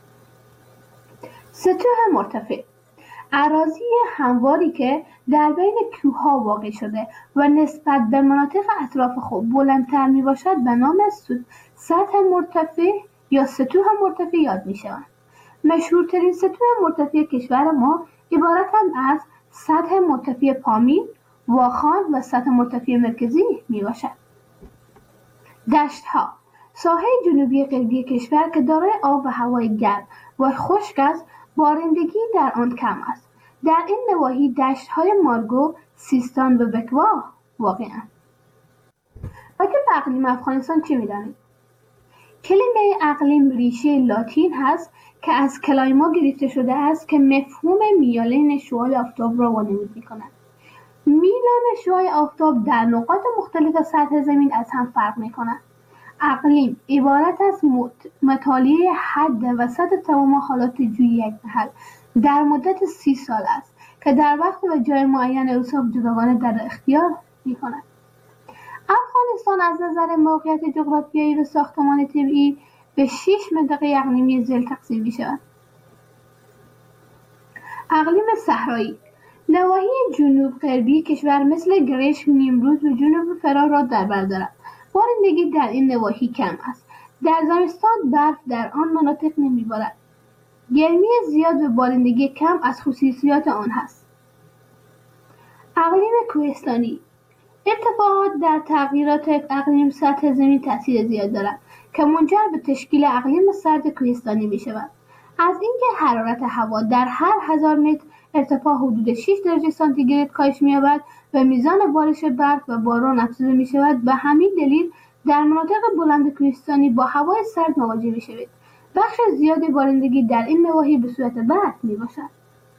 سطوح مرتفع اراضی همواری که در بین کوه‌ها واقع شده و نسبت به مناطق اطراف خود بلندتر میباشد به نام سطح مرتفع یا سطوح مرتفع یاد میشوند. مشهورترین سطوح مرتفع کشور ما عبارتند از سطح مرتفع پامیر، واخان و سطح مرتفع مرکزی میباشد. دشت‌ها ساحه جنوبی غربی کشور که دارای آب و هوای گرم و خشک است، بارندگی در آن کم است. در این نواحی دشت‌های مارگو، سیستان و بکوا واقع‌اند. راجع به اقلیم افغانستان چه می‌دانید؟ کلمه اقلیم ریشه لاتین هست که از کلایما گرفته شده است که مفهوم میالین شعاع آفتاب را وانمود می‌کند. میلان شعاع آفتاب در نقاط مختلف سطح زمین از هم فرق می‌کند. اقلیم عبارت از مطالعه حد و سطح تمام حالات جوی یک محل در مدت 30 سال است که در وقت و جای معین اوصاف جداگانه در اختیار می‌کند. افغانستان از نظر موقعیت جغرافیایی و ساختمان طبیعی به 6 منطقه اقلیمی ذیل تقسیم می‌شود. اقلیم صحرایی نواحی جنوب غربی کشور مثل گرشک، نیمروز و جنوب فرا را در بر دارد. بارندگی در این نواحی کم است. در زمستان برف در آن مناطق نمی‌بارد. گرمی زیاد و بارندگی کم از خصوصیات آن هست. اقلیم کوهستانی ارتفاعات در تغییرات اقلیم سطح زمین تاثیر زیاد دارد که منجر به تشکیل اقلیم سرد کوهستانی می شود. از اینکه حرارت هوا در هر 1000 متر ارتفاع حدود 6 درجه سانتیگراد کاهش می‌یابد و میزان بارش برف و باران افزوده می شود. به همین دلیل در مناطق بلند کوهستانی با هوای سرد مواجه می‌شوید. بخش زیادی بارندگی در این نواحی به صورت برف میباشد.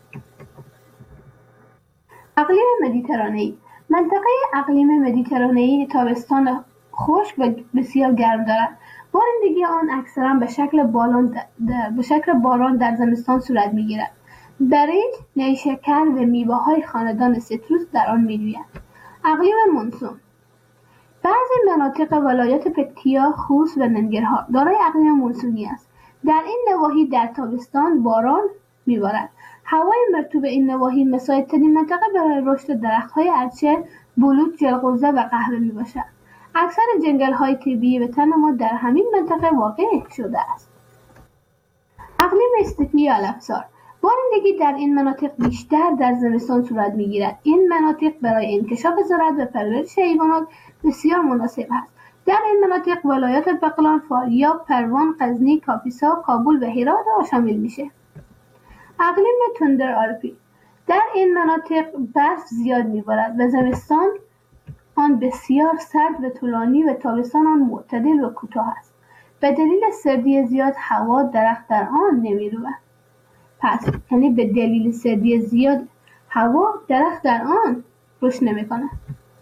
اقلیم مدیترانه‌ای منطقه اقلیم مدیترانه‌ای تابستان خشک و بسیار گرم دارد. بارندگی آن اکثرا به شکل باران در زمستان صورت می‌گیرد. برنج، نیشکر و میوه‌های خاندان سیتروس در آن می‌رویند. اقلیم مونسون بعضی مناطق ولایات پکتیا، خوست و ننگرهار دارای اقلیم مونسونی است. در این نواحی در تابستان باران می‌بارد. هوای مرطوب این نواحی مساعدترین منطقه برای رشد درخت‌های ارچه، بلوط، جلغوزه و قهوه میباشد. اکثر جنگل‌های طبیعی وطن ما در همین منطقه واقع شده است. اقلیم استپی الافزار بارندگی در این مناطق بیشتر در زمستان صورت می‌گیرد. این مناطق برای انکشاف زراعت و پرورش حیوانات بسیار مناسب است. در این مناطق ولایات بغلان، فاریاب، پروان، غزنی، کاپیسا، کابل و هرات را شامل میشه. اقلیم تندر آلپی در این مناطق برف زیاد میبارد و زمستان آن بسیار سرد و طولانی و تابستان آن معتدل و کوتاه است. به دلیل سردی زیاد هوا درخت در آن نمیروید. پس یعنی به دلیل سردی زیاد هوا درخت در آن رشد نمیکنه.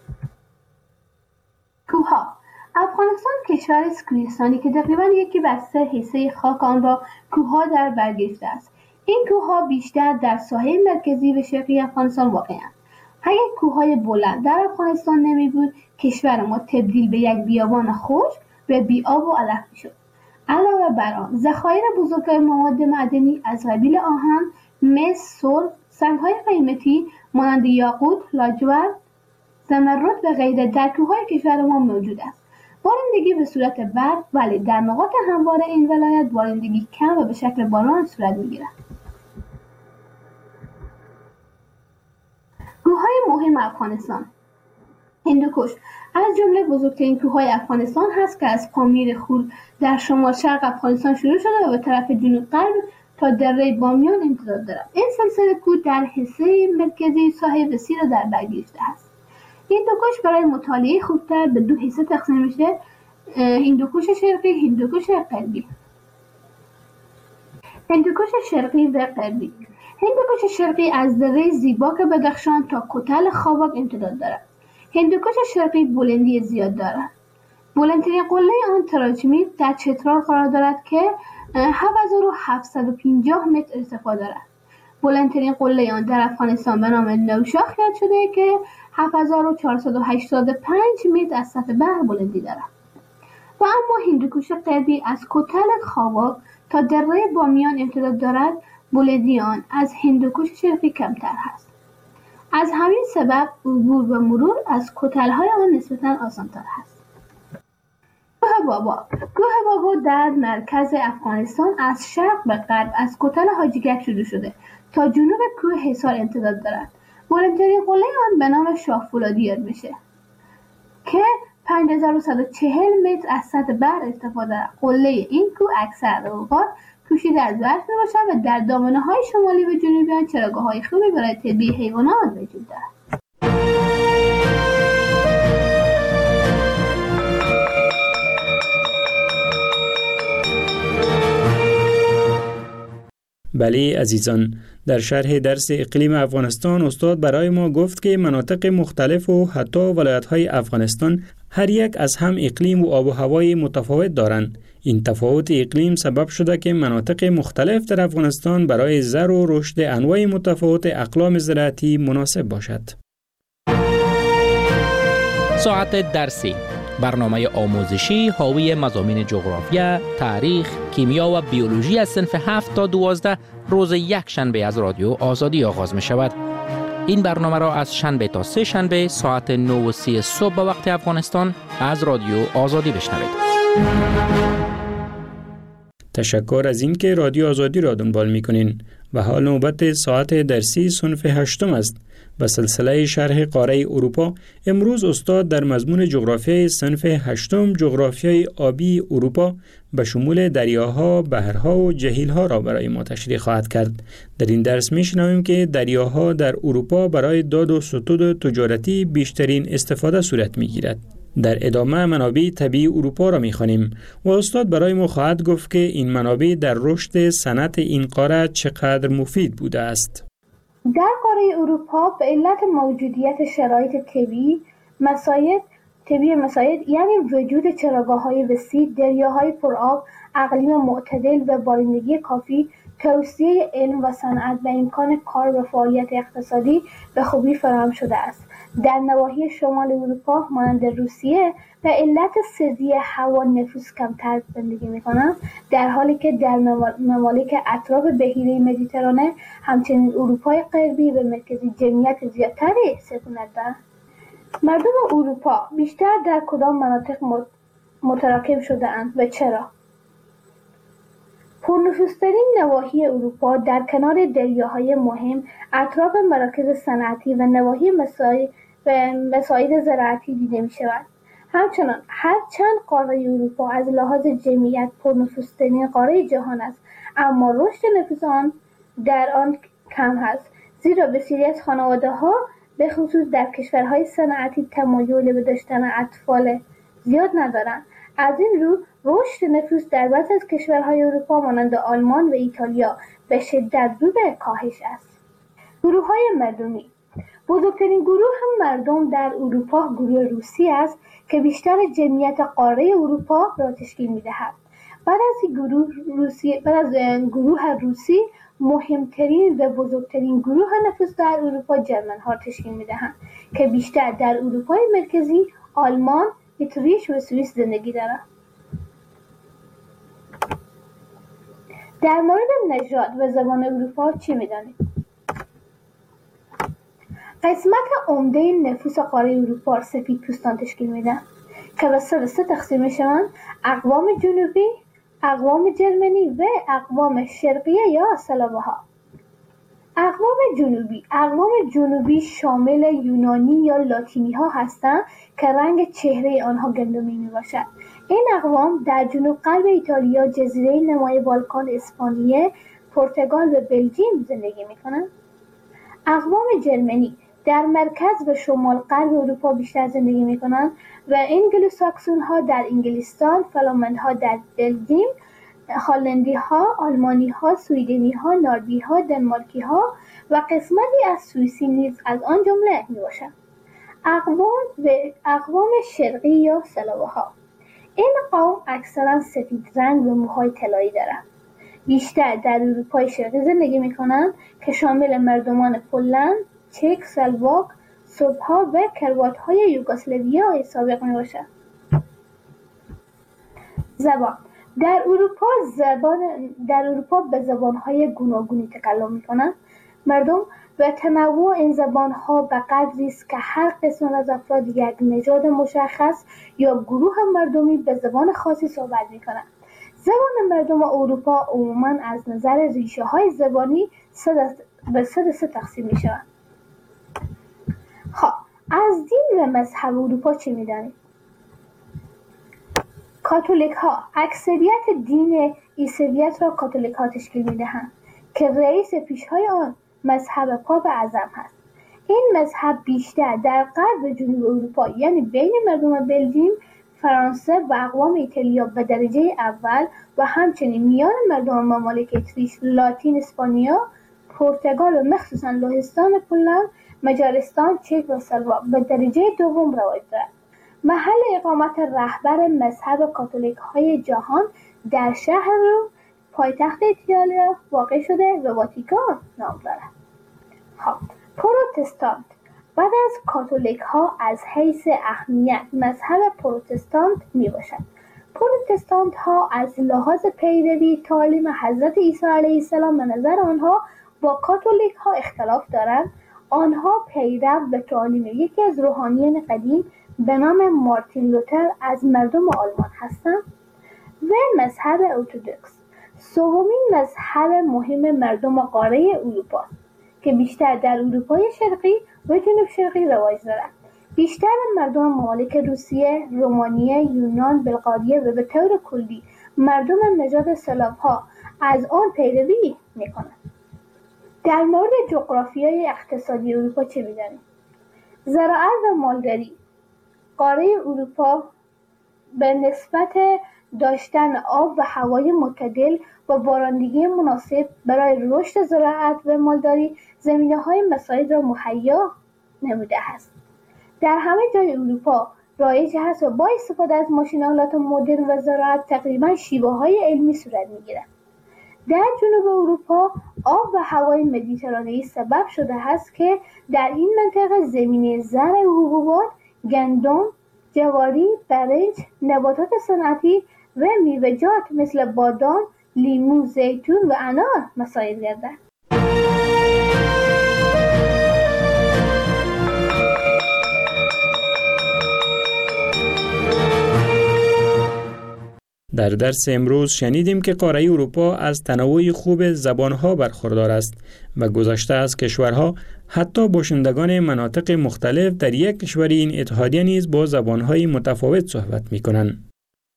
کوهها افغانستان کشور است کوهستانی که تقریباً 1/3 حصه خاک آن را کوهها در بر گرفته است. این کوهها بیشتر در ساحه مرکزی و شرقی افغانستان واقع‌اند. اگر کوههای بلند در افغانستان نمی بود، کشور ما تبدیل به یک بیابان خشک و بی‌آب و علف می‌شد. علاوه بر آن، ذخایر بزرگ مواد معدنی از قبیل آهن، مس، سرب، سنگ‌های قیمتی مانند یاقوت، لاجورد، زمرد و غیره در کوههای کشور ما موجود است. بارندگی به صورت برف، ولی در نقاط هموار این ولایت بارندگی کم و به شکل باران صورت می‌گیرد. کوههای مهم افغانستان هندوکش از جمله بزرگترین کوههای افغانستان هست که از پامیر خور در شمال شرق افغانستان شروع شده و به طرف جنوب غرب تا دره بامیان امتداد دارد. این سلسله کوه در حصه مرکزی ساحل وسیع را در بر گرفته است. هندوکش برای مطالعه خوبتر به 2 حصه تقسیم میشه: هندوکش شرقی، هندوکش غربی. هندوکش شرقی و غربی هندوکش شرقی از دره زیباک بدخشان تا کوتل خوابک امتداد دارد. هندوکش شرقی بلندی زیاد دارد. بلندترین قله آن تراجمید در چترال قرار دارد که 7750 متر ارتفاع دارد. بلندترین قله آن در افغانستان به نام نوشاخ یاد شده که 7485 متر از سطح بحر بلندی دارد. و اما هندوکش غربی از کوتل خوابک تا دره بامیان امتداد دارد، بلندی آن از هندوکش شرقی کمتر است. از همین سبب عبور و مرور از کوتل‌های آن نسبتاً آسان‌تر است. کوه بابا در مرکز افغانستان از شرق به غرب از کوتل حاجی گک شروع شده تا جنوب کوه حصار امتداد دارد. بلندترین قله آن به نام شاه فولادی یاد میشه که 5140 متر از سطح بحر ارتفاع دارد. قله این کوه اکثر اوقات پوشیده از برف میباشد و در دامنه‌های شمالی و جنوبی آن چراگاه‌های خوبی برای تربیت حیوانات وجود دارد. بله عزیزان، در شرح درس اقلیم افغانستان استاد برای ما گفت که مناطق مختلف و حتی ولایت‌های افغانستان هر یک از هم اقلیم و آب و هوای متفاوت دارند. این تفاوت اقلیم سبب شده که مناطق مختلف در افغانستان برای زر و رشد انواع متفاوت اقلام زراعتی مناسب باشد. ساعت درسی، برنامه آموزشی حاوی مضامین جغرافیا، تاریخ، کیمیا و بیولوژی از صنف 7 تا 12 روز یک شنبه از رادیو آزادی آغاز می شود. این برنامه را از شنبه تا سه شنبه ساعت 9:30 صبح به وقت افغانستان از رادیو آزادی بشنوید. تشکر از اینکه رادیو آزادی را دنبال می‌کنین و حال نوبت ساعت درسی صنف 8 است. به سلسله شرح قاره اروپا امروز استاد در مضمون جغرافیای صنف 8 جغرافیای آبی اروپا به شمول دریاها، بحرها و جهیلها را برای ما تشریح خواهد کرد. در این درس می‌شنویم که دریاها در اروپا برای داد و ستود تجارتی بیشترین استفاده صورت می‌گیرد. در ادامه منابع طبیعی اروپا را می‌خوانیم و استاد برای ما خواهد گفت که این منابع در رشد صنعت این قاره چقدر مفید بوده است. در قاره اروپا به علت موجودیت شرایط طبیعی مساعد یعنی وجود چراگاه‌های وسیع، دریاهای پرآب، اقلیم معتدل و بارندگی کافی، توسعه علم و صنعت و امکان کار و فعالیت اقتصادی به خوبی فراهم شده است. در نواحی شمال اروپا مانند روسیه به علت سردی هوا نفوس کمتر زندگی می‌کنند، در حالی که در ممالک اطراف بحیره مدیترانه همچنین اروپای غربی و مرکزی جمعیت زیادتری سکونت دارند. مردم اروپا بیشتر در کدام مناطق متراکم شده اند و چرا؟ پرنفوذترین نواحی اروپا در کنار دریاهای مهم، اطراف مراکز صنعتی و نواحی مساعد زراعتی دیده می شود. همچنان هرچند قاره اروپا از لحاظ جمعیت پرنفوذترین قاره جهان است، اما رشد نفوذ آن در آن کم است، زیرا بسیاری از خانواده‌ها به خصوص در کشورهای صنعتی تمایل به داشتن اطفال زیاد ندارند. از این رو رشد نفوذ در بعضی از کشورهای اروپا مانند آلمان و ایتالیا به شدت رو به کاهش است. گروه‌های مردمی بزرگترین گروه مردم در اروپا گروه روسی است که بیشتر جمعیت قاره اروپا را تشکیل می‌دهد. بعد از گروه روسی مهمترین و بزرگترین گروه نفوذ در اروپا جرمن‌ها تشکیل می‌دهند که بیشتر در اروپای مرکزی، آلمان، اتریش و سوئیس زندگی دارند. در مورد نژاد و زبان اروپا چی می‌دانید؟ قسمت عمده نفوس قاره اروپا سفیدپوستان تشکیل می‌دهند که به سه تقسیم می‌شوند: اقوام جنوبی، اقوام جرمنی و اقوام شرقیه یا اسلاف‌ها. اقوام جنوبی شامل یونانی یا لاتینی ها هستند که رنگ چهره آنها گندمی می باشد. این اقوام در جنوب غرب ایتالیا، جزیره نمای بالکان، اسپانیه، پرتغال و بلژیم زندگی می کنند. اقوام جرمنی در مرکز و شمال غرب اروپا بیشتر زندگی می کنند و انگلوساکسون ها در انگلستان، فلامند ها در بلژیم، هالندی ها، آلمانی ها، سویدنی ها، نروژی ها، دنمارکی ها و قسمتی از سوئیسی نیز از آن جمله می باشند. اقوام شرقی یا سلاوها، این قوم اکثرا سفید رنگ و موهای طلایی دارند. بیشتر در اروپای شرقی زندگی می کنند که شامل مردمان پولند، چک، سلواک، سربها و کروات های یوگسلاویای سابق می باشند. زبان در اروپا به زبان‌های گوناگونی تکلم می‌کنند مردم و تنوع این زبان‌ها به قدری است که هر قسم از افراد یک نژاد مشخص یا گروه مردمی به زبان خاصی صحبت می‌کنند. زبان مردم اروپا عموماً از نظر ریشه‌های زبانی به سه تقسیم می‌شوند. خب از دین و مذهب اروپا چه می‌دانید؟ کاتولیک ها اکثریت دین عیسویت را کاتولیک ها تشکیل می‌دهند که رئیس پیشهای آن مذهب پاپ اعظم هست. این مذهب بیشتر در غرب و جنوب اروپا یعنی بین مردم بلژیم، فرانسه و اقوام ایتالیا به درجه اول و همچنین میان مردم ممالک اتریش، لاتین اسپانیا، پرتغال و مخصوصا لهستان پولند، مجارستان، چک و سلواک به درجه دوم رواج دارد. محل اقامت رهبر مذهب کاتولیک های جهان در شهر روم پایتخت ایتالیا واقع شده و واتیکان نام دارد. خب پروتستانت بعد از کاتولیک ها از حیث اهمیت مذهب پروتستانت می باشد. پروتستانت ها از لحاظ پیروی تعالیم حضرت عیسی علیه السلام به نظر آنها با کاتولیک ها اختلاف دارند. آنها پیرو به تعالیم یکی از روحانیان قدیم به نام مارتین لوتر از مردم آلمان هستند و مذهب ارتدوکس سومین مذهب مهم مردم قاره اروپا که بیشتر در اروپای شرقی و جنوب شرقی رواج دارد. بیشتر مردم ممالک روسیه، رومانیه، یونان، بلغاریه و به طور کلی مردم نژاد سلاوها از آن پیروی می‌کنند. در مورد جغرافیای اقتصادی اروپا چه می‌دانید؟ زراعت و مالداری قاره اروپا به نسبت داشتن آب و هوای معتدل و بارندگی مناسب برای رشد زراعت و مالداری زمینه‌های مساعد را مهیا نموده است. در همه جای اروپا رایج است و با استفاده از ماشین‌آلات مدرن و زراعت تقریباً شیوه‌های علمی صورت می‌گیرد. در جنوب اروپا آب و هوای مدیترانه‌ای سبب شده است که در این منطقه زمینه زرع حبوبات، گندم، جواری، برنج، نباتات صنعتی و میوه‌جات مثل بادام، لیمو، زیتون و انار مساعد گردد. در درس امروز شنیدیم که قاره اروپا از تنوع خوب زبانها برخوردار است و گذشته از کشورها حتی باشندگان مناطق مختلف در یک کشور این اتحادیه نیز با زبانهای متفاوت صحبت می‌کنند.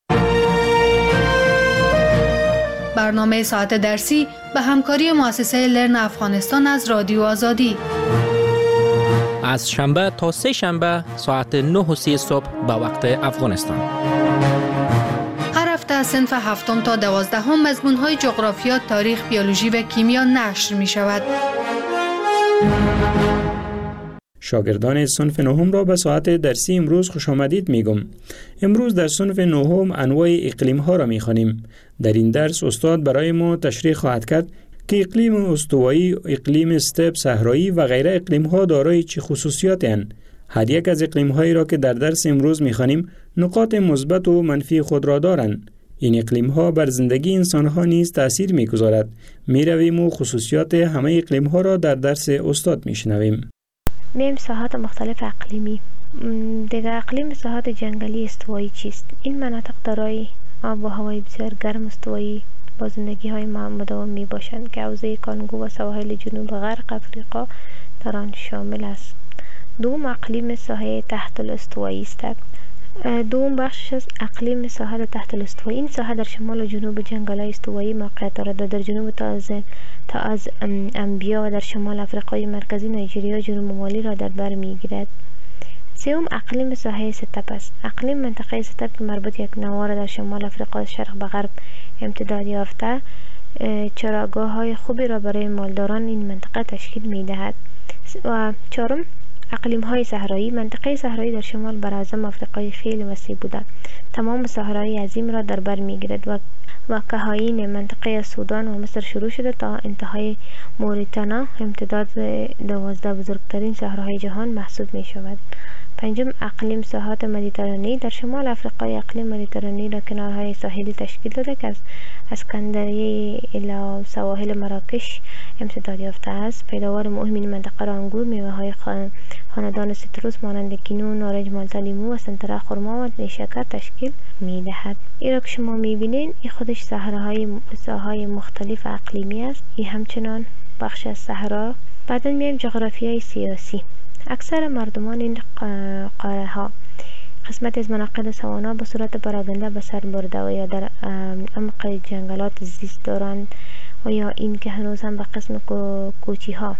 برنامه ساعت درسی به همکاری مؤسسه لرن افغانستان از رادیو آزادی از شنبه تا سه شنبه ساعت 9:30 صبح به وقت افغانستان. هر هفته از صنف 7 تا 12 مضمون‌های جغرافیا، تاریخ، بیولوژی و کیمیا نشر می‌شود. شاگردان صنف 9 را به ساعت درسی امروز خوش آمدید میگم. امروز در صنف 9 انواع اقلیم‌ها را می‌خوانیم. در این درس استاد برای ما تشریح خواهد کرد که اقلیم استوایی، اقلیم استپ، صحرایی و غیره اقلیم‌ها دارای چه خصوصیاتی هستند. هر یک از اقلیم‌هایی را که در درس امروز می‌خوانیم نقاط مثبت و منفی خود را دارند. این اقلیم‌ها بر زندگی انسان‌ها نیز تأثیر می‌گذارد. می‌رویم و خصوصیات همه اقلیم‌ها را در درس استاد می‌شنویم. میم ساحات مختلف اقلیمی. دیگر اقلیم ساحات جنگلی استوایی چیست؟ این مناطق دارای آب و هوای بسیار گرم استوایی با زندگی‌های مداوم می‌باشند که حوزه کانگو و سواحل جنوب غرب افریقا در آن شامل است. دوم اقلیم ساحه تحت الاستوایی است. دوم بخش از اقلیم ساحل تحت الاستوایی. این ساحه در شمال و جنوب جنگل‌های استوایی موقعیت دارد و در جنوب تا از امبیا و در شمال افریقای مرکزی، نایجریا، جنوب مالی را در بر می‌گیرد. سوم اقلیم ساحل ستپ است. اقلیم منطقه ستپ که مربوط یک نوار در شمال افریقا شرق به غرب امتداد یافته چراگاه های خوبی را برای مالداران این منطقه تشکیل می دهد. و چهارم اقلیم های صحرایی. منطقه صحرایی در شمال براعظم افریقای خیلی وسیع بوده. تمام صحرای عظیم را در بر می گیرد و کهاین منطقه سودان و مصر شروع شده تا انتهای موریتانا امتداد 12 بزرگترین صحراهای جهان محسوب می شود. پنجم اقلیم ساحات مدیترانی. در شمال افریقا اقلیم مدیترانی را کنارهای ساحلی تشکیل داده که از اسکندریه الی سواحل مراکش امتداد یافته است. پیداوار مهم این منطقه را انگور، میوه های خاندان سیتروس مانند کینو، نارنج، مالتا، لیمو و سنتره، خرما و نیشکر تشکیل می دهد. این را که شما می بینید این خودش ساحهای مختلف اقلیمی است. این همچنان بخش از صحرا. بعد میایم جغرافیای سیاسی. اکثر مردمان این قاره ها قسمت از مناطق سوانا به صورت پراگنده به سر برده و یا در عمق جنگلات زیست دارند و یا این که هنوز هم به قسم کوچی ها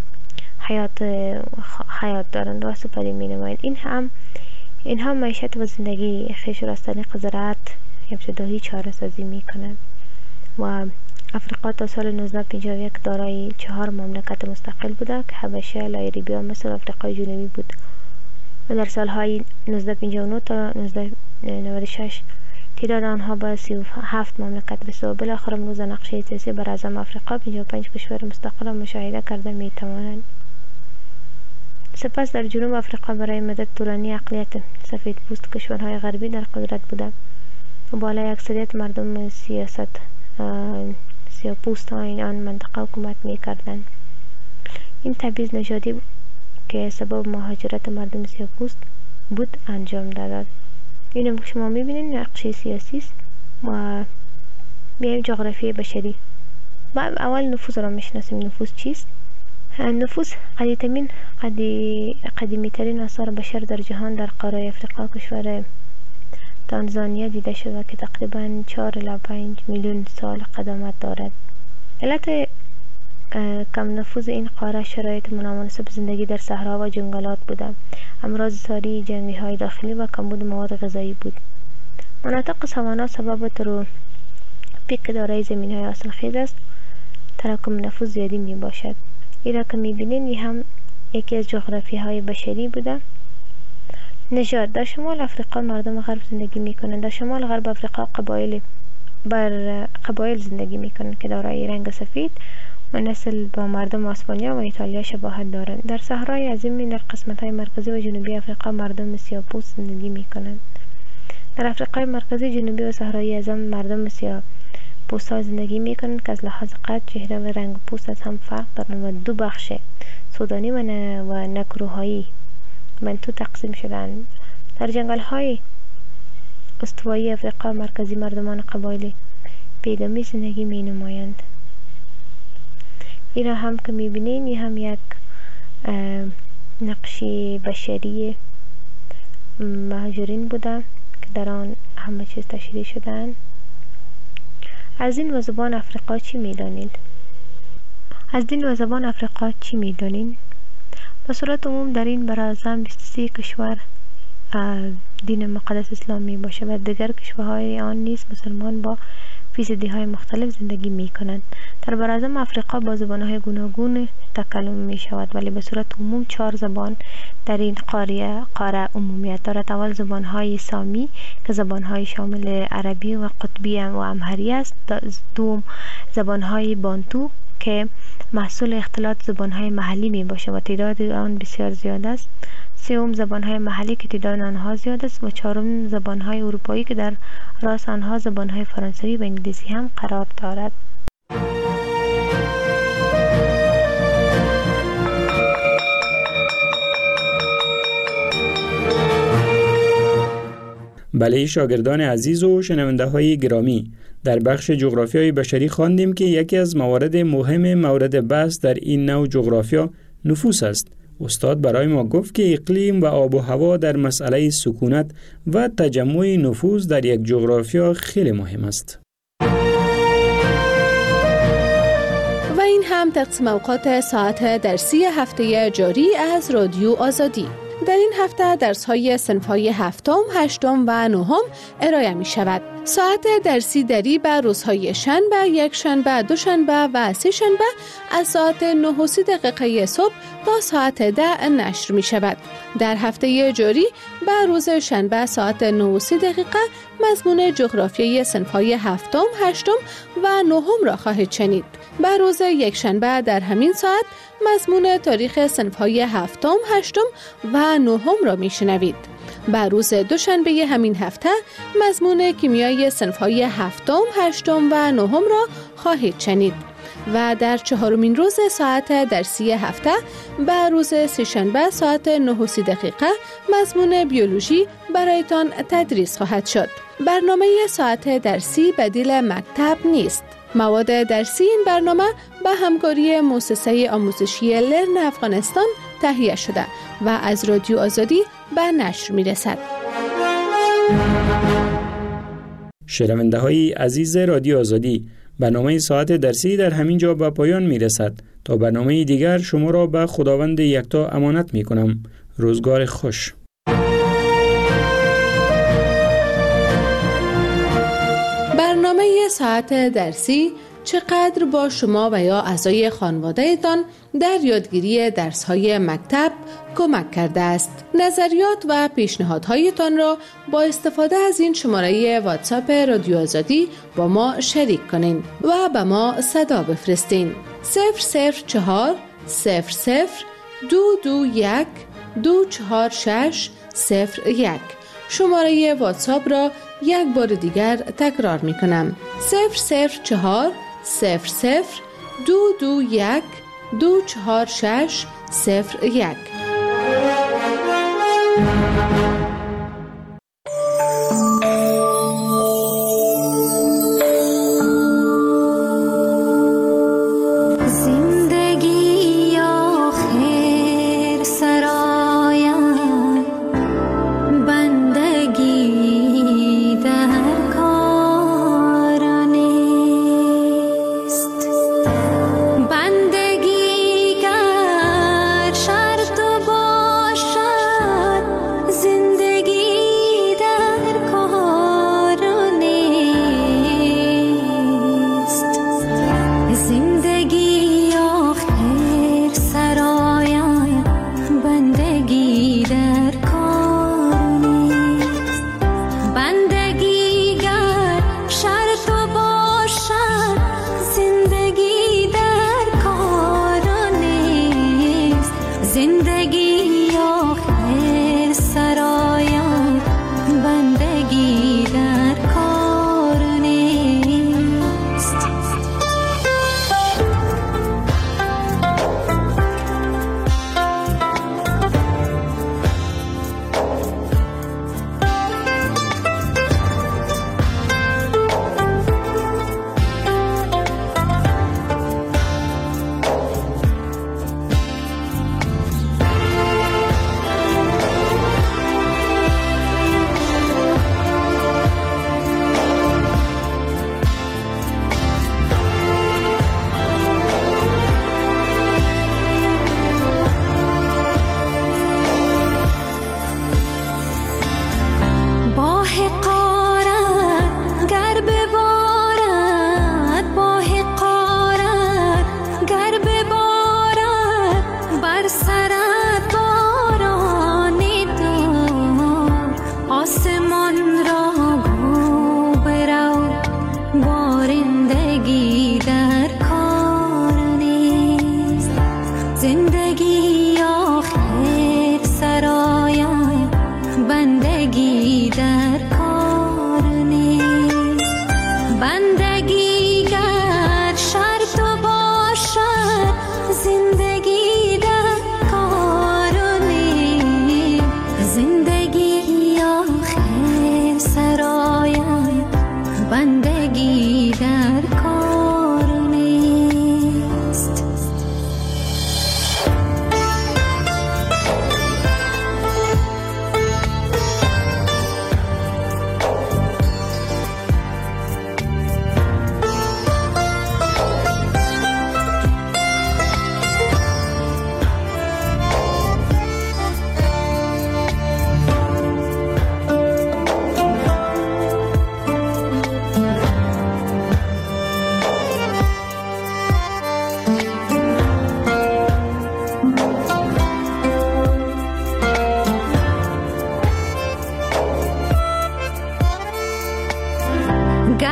حیات دارند و سپری می نمایند. اینها معیشت و زندگی خیش را از طریق زراعت ابتدایی چاره سازی می کنند. و افریقا تا سال 1951 دارای 4 مملکت مستقل بوده که حبشه، لایبریا، مصر و افریقای جنوبی بود و در سالهای 1959 تا 1996 تعداد آنها به 37 مملکت رسید و بالاخره امروز نقشه سیاسی بر اعظم افریقا 55 کشور مستقل را مشاهده کرده می توانند. سپس در جنوب افریقا برای مدت طولانی اقلیت سفید پوست کشورهای غربی در قدرت بوده و بالای اکثریت مردم سیاه‌پوست آن منطقه حکومت می کردند. این تبعیض نژادی که سبب مهاجرت مردم سیاه‌پوست بود انجام داد. اینو که شما می بینید نقشه سیاسی است. و میایم جغرافی بشری. و اول نفوذ را میشناسیم. نفوذ چیست؟ نفوذ قدیمی ترین آثار بشر در جهان در قاره افریقا کشور تانزانیا دیده شده که تقریبا 4 الی 5 میلیون سال قدامت دارد. علت کم نفوذ این قاره شرایط نامناسب زندگی در صحرا و جنگلات بوده. امراض ساری، جنگی های داخلی و کمبود مواد غذایی بود. مناطق سوانا سبب پیک دارای زمین های حاصلخیز است. تراکم نفوذ زیادی می باشد. این را که می بینید این هم یکی از جغرافی های بشری بوده. نژاد. در شمال افریقا مردم غرب زندگی می کنند. در شمال غرب افریقا قبایل زندگی می کنند که دارای رنگ سفید و نسل با مردم اسپانیا و ایتالیا شباهت دارند. در صحرای عظیم در قسمت‌های مرکزی و جنوبی افریقا مردم سیاه‌پوست زندگی می کنند. در افریقای مرکزی، جنوبی و صحرای اعظم مردم سیاه‌پوست‌ها زندگی می کنند که از لحاظ قد، چهره و رنگ پوست از هم فرق دارند و دو بخش سودانی و نکروهایی منطقه تقسیم شدند. در جنگل‌های استوایی افریقا مرکزی مردمان قبایل بیگمی زندگی می نمایند. این را هم که می بینید این هم یک نقشی بشری مهاجرین بوده که در آن همه چیز تشریح شدند. از دین و زبان افریقا چی می دانید؟ از دین و زبان افریقا چی می دانید؟ به صورت عموم در این براعظم 23 کشور دین مقدس اسلامی باشه و دیگر کشورهای آن نیز مسلمان با فیصدی های مختلف زندگی می کنند. در براعظم افریقا با زبان های گوناگون تکلم می شود ولی به صورت عموم 4 زبان در این قاره عمومیت دارد. اول زبان های سامی که زبان های شامل عربی و قطبی و امهری است. دوم زبان های بانتو که محصول اختلاط زبان های محلی می باشه و تعداد آن بسیار زیاد است. سوم زبان های محلی که تعداد آنها زیاد است و چهارم زبان های اروپایی که در راس آنها زبان های فرانسوی و انگلیسی هم قرار دارد. بله شاگردان عزیز و شنونده های گرامی، در بخش جغرافیای بشری خواندیم که یکی از موارد مهم مورد بحث در این نوع جغرافیا نفوس است. استاد برای ما گفت که اقلیم و آب و هوا در مسئله سکونت و تجمع نفوس در یک جغرافیا خیلی مهم است. و این هم تقسیم اوقات ساعت درسی هفته جاری از رادیو آزادی. در این هفته درس‌های صنف‌های هفتم، هشتم و نهم ارائه می‌شود. ساعت درسی دری به روزهای شنبه، یک شنبه، دوشنبه و سه شنبه از ساعت 9:30 صبح تا ساعت 10 نشر می شود. در هفته جاری به روز شنبه ساعت 9:30 مضمون جغرافیای صنف‌های هفتم، هشتم و نهم را خواهید شنید. به روز یک شنبه در همین ساعت مضمون تاریخ صنف‌های هفتم، هشتم و نهم را می شنوید. به روز دوشنبه همین هفته مضمون کیمیای صنف‌های هفتم، هشتم و نهم را خواهید شنید و در چهارمین روز ساعت درسی هفته به روز سه‌شنبه ساعت 9:30 مضمون بیولوژی برایتان تدریس خواهد شد. برنامه ساعت درسی بدیل مکتب نیست. مواد درسی این برنامه به همکاری مؤسسه آموزشی لرن افغانستان تهیه شده و از رادیو آزادی به نشر می رسد. شنونده های عزیز رادیو آزادی، برنامه ساعت درسی در همین جا به پایان می رسد. تا برنامه دیگر شما را به خداوند یکتا امانت می کنم. روزگار خوش. برنامه ساعت درسی چقدر با شما و یا اعضای خانواده‌تان در یادگیری درس‌های مکتب کمک کرده است. نظریات و پیشنهادهایتان را با استفاده از این شماره واتساپ رادیو آزادی با ما شریک کنین و به ما صدا بفرستین. 004 00 221 246 01. شماره واتساپ را یک بار دیگر تکرار می کنم. 004 00 221 246 01.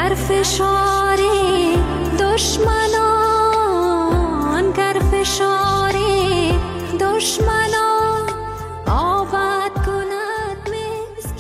در فشار دشمن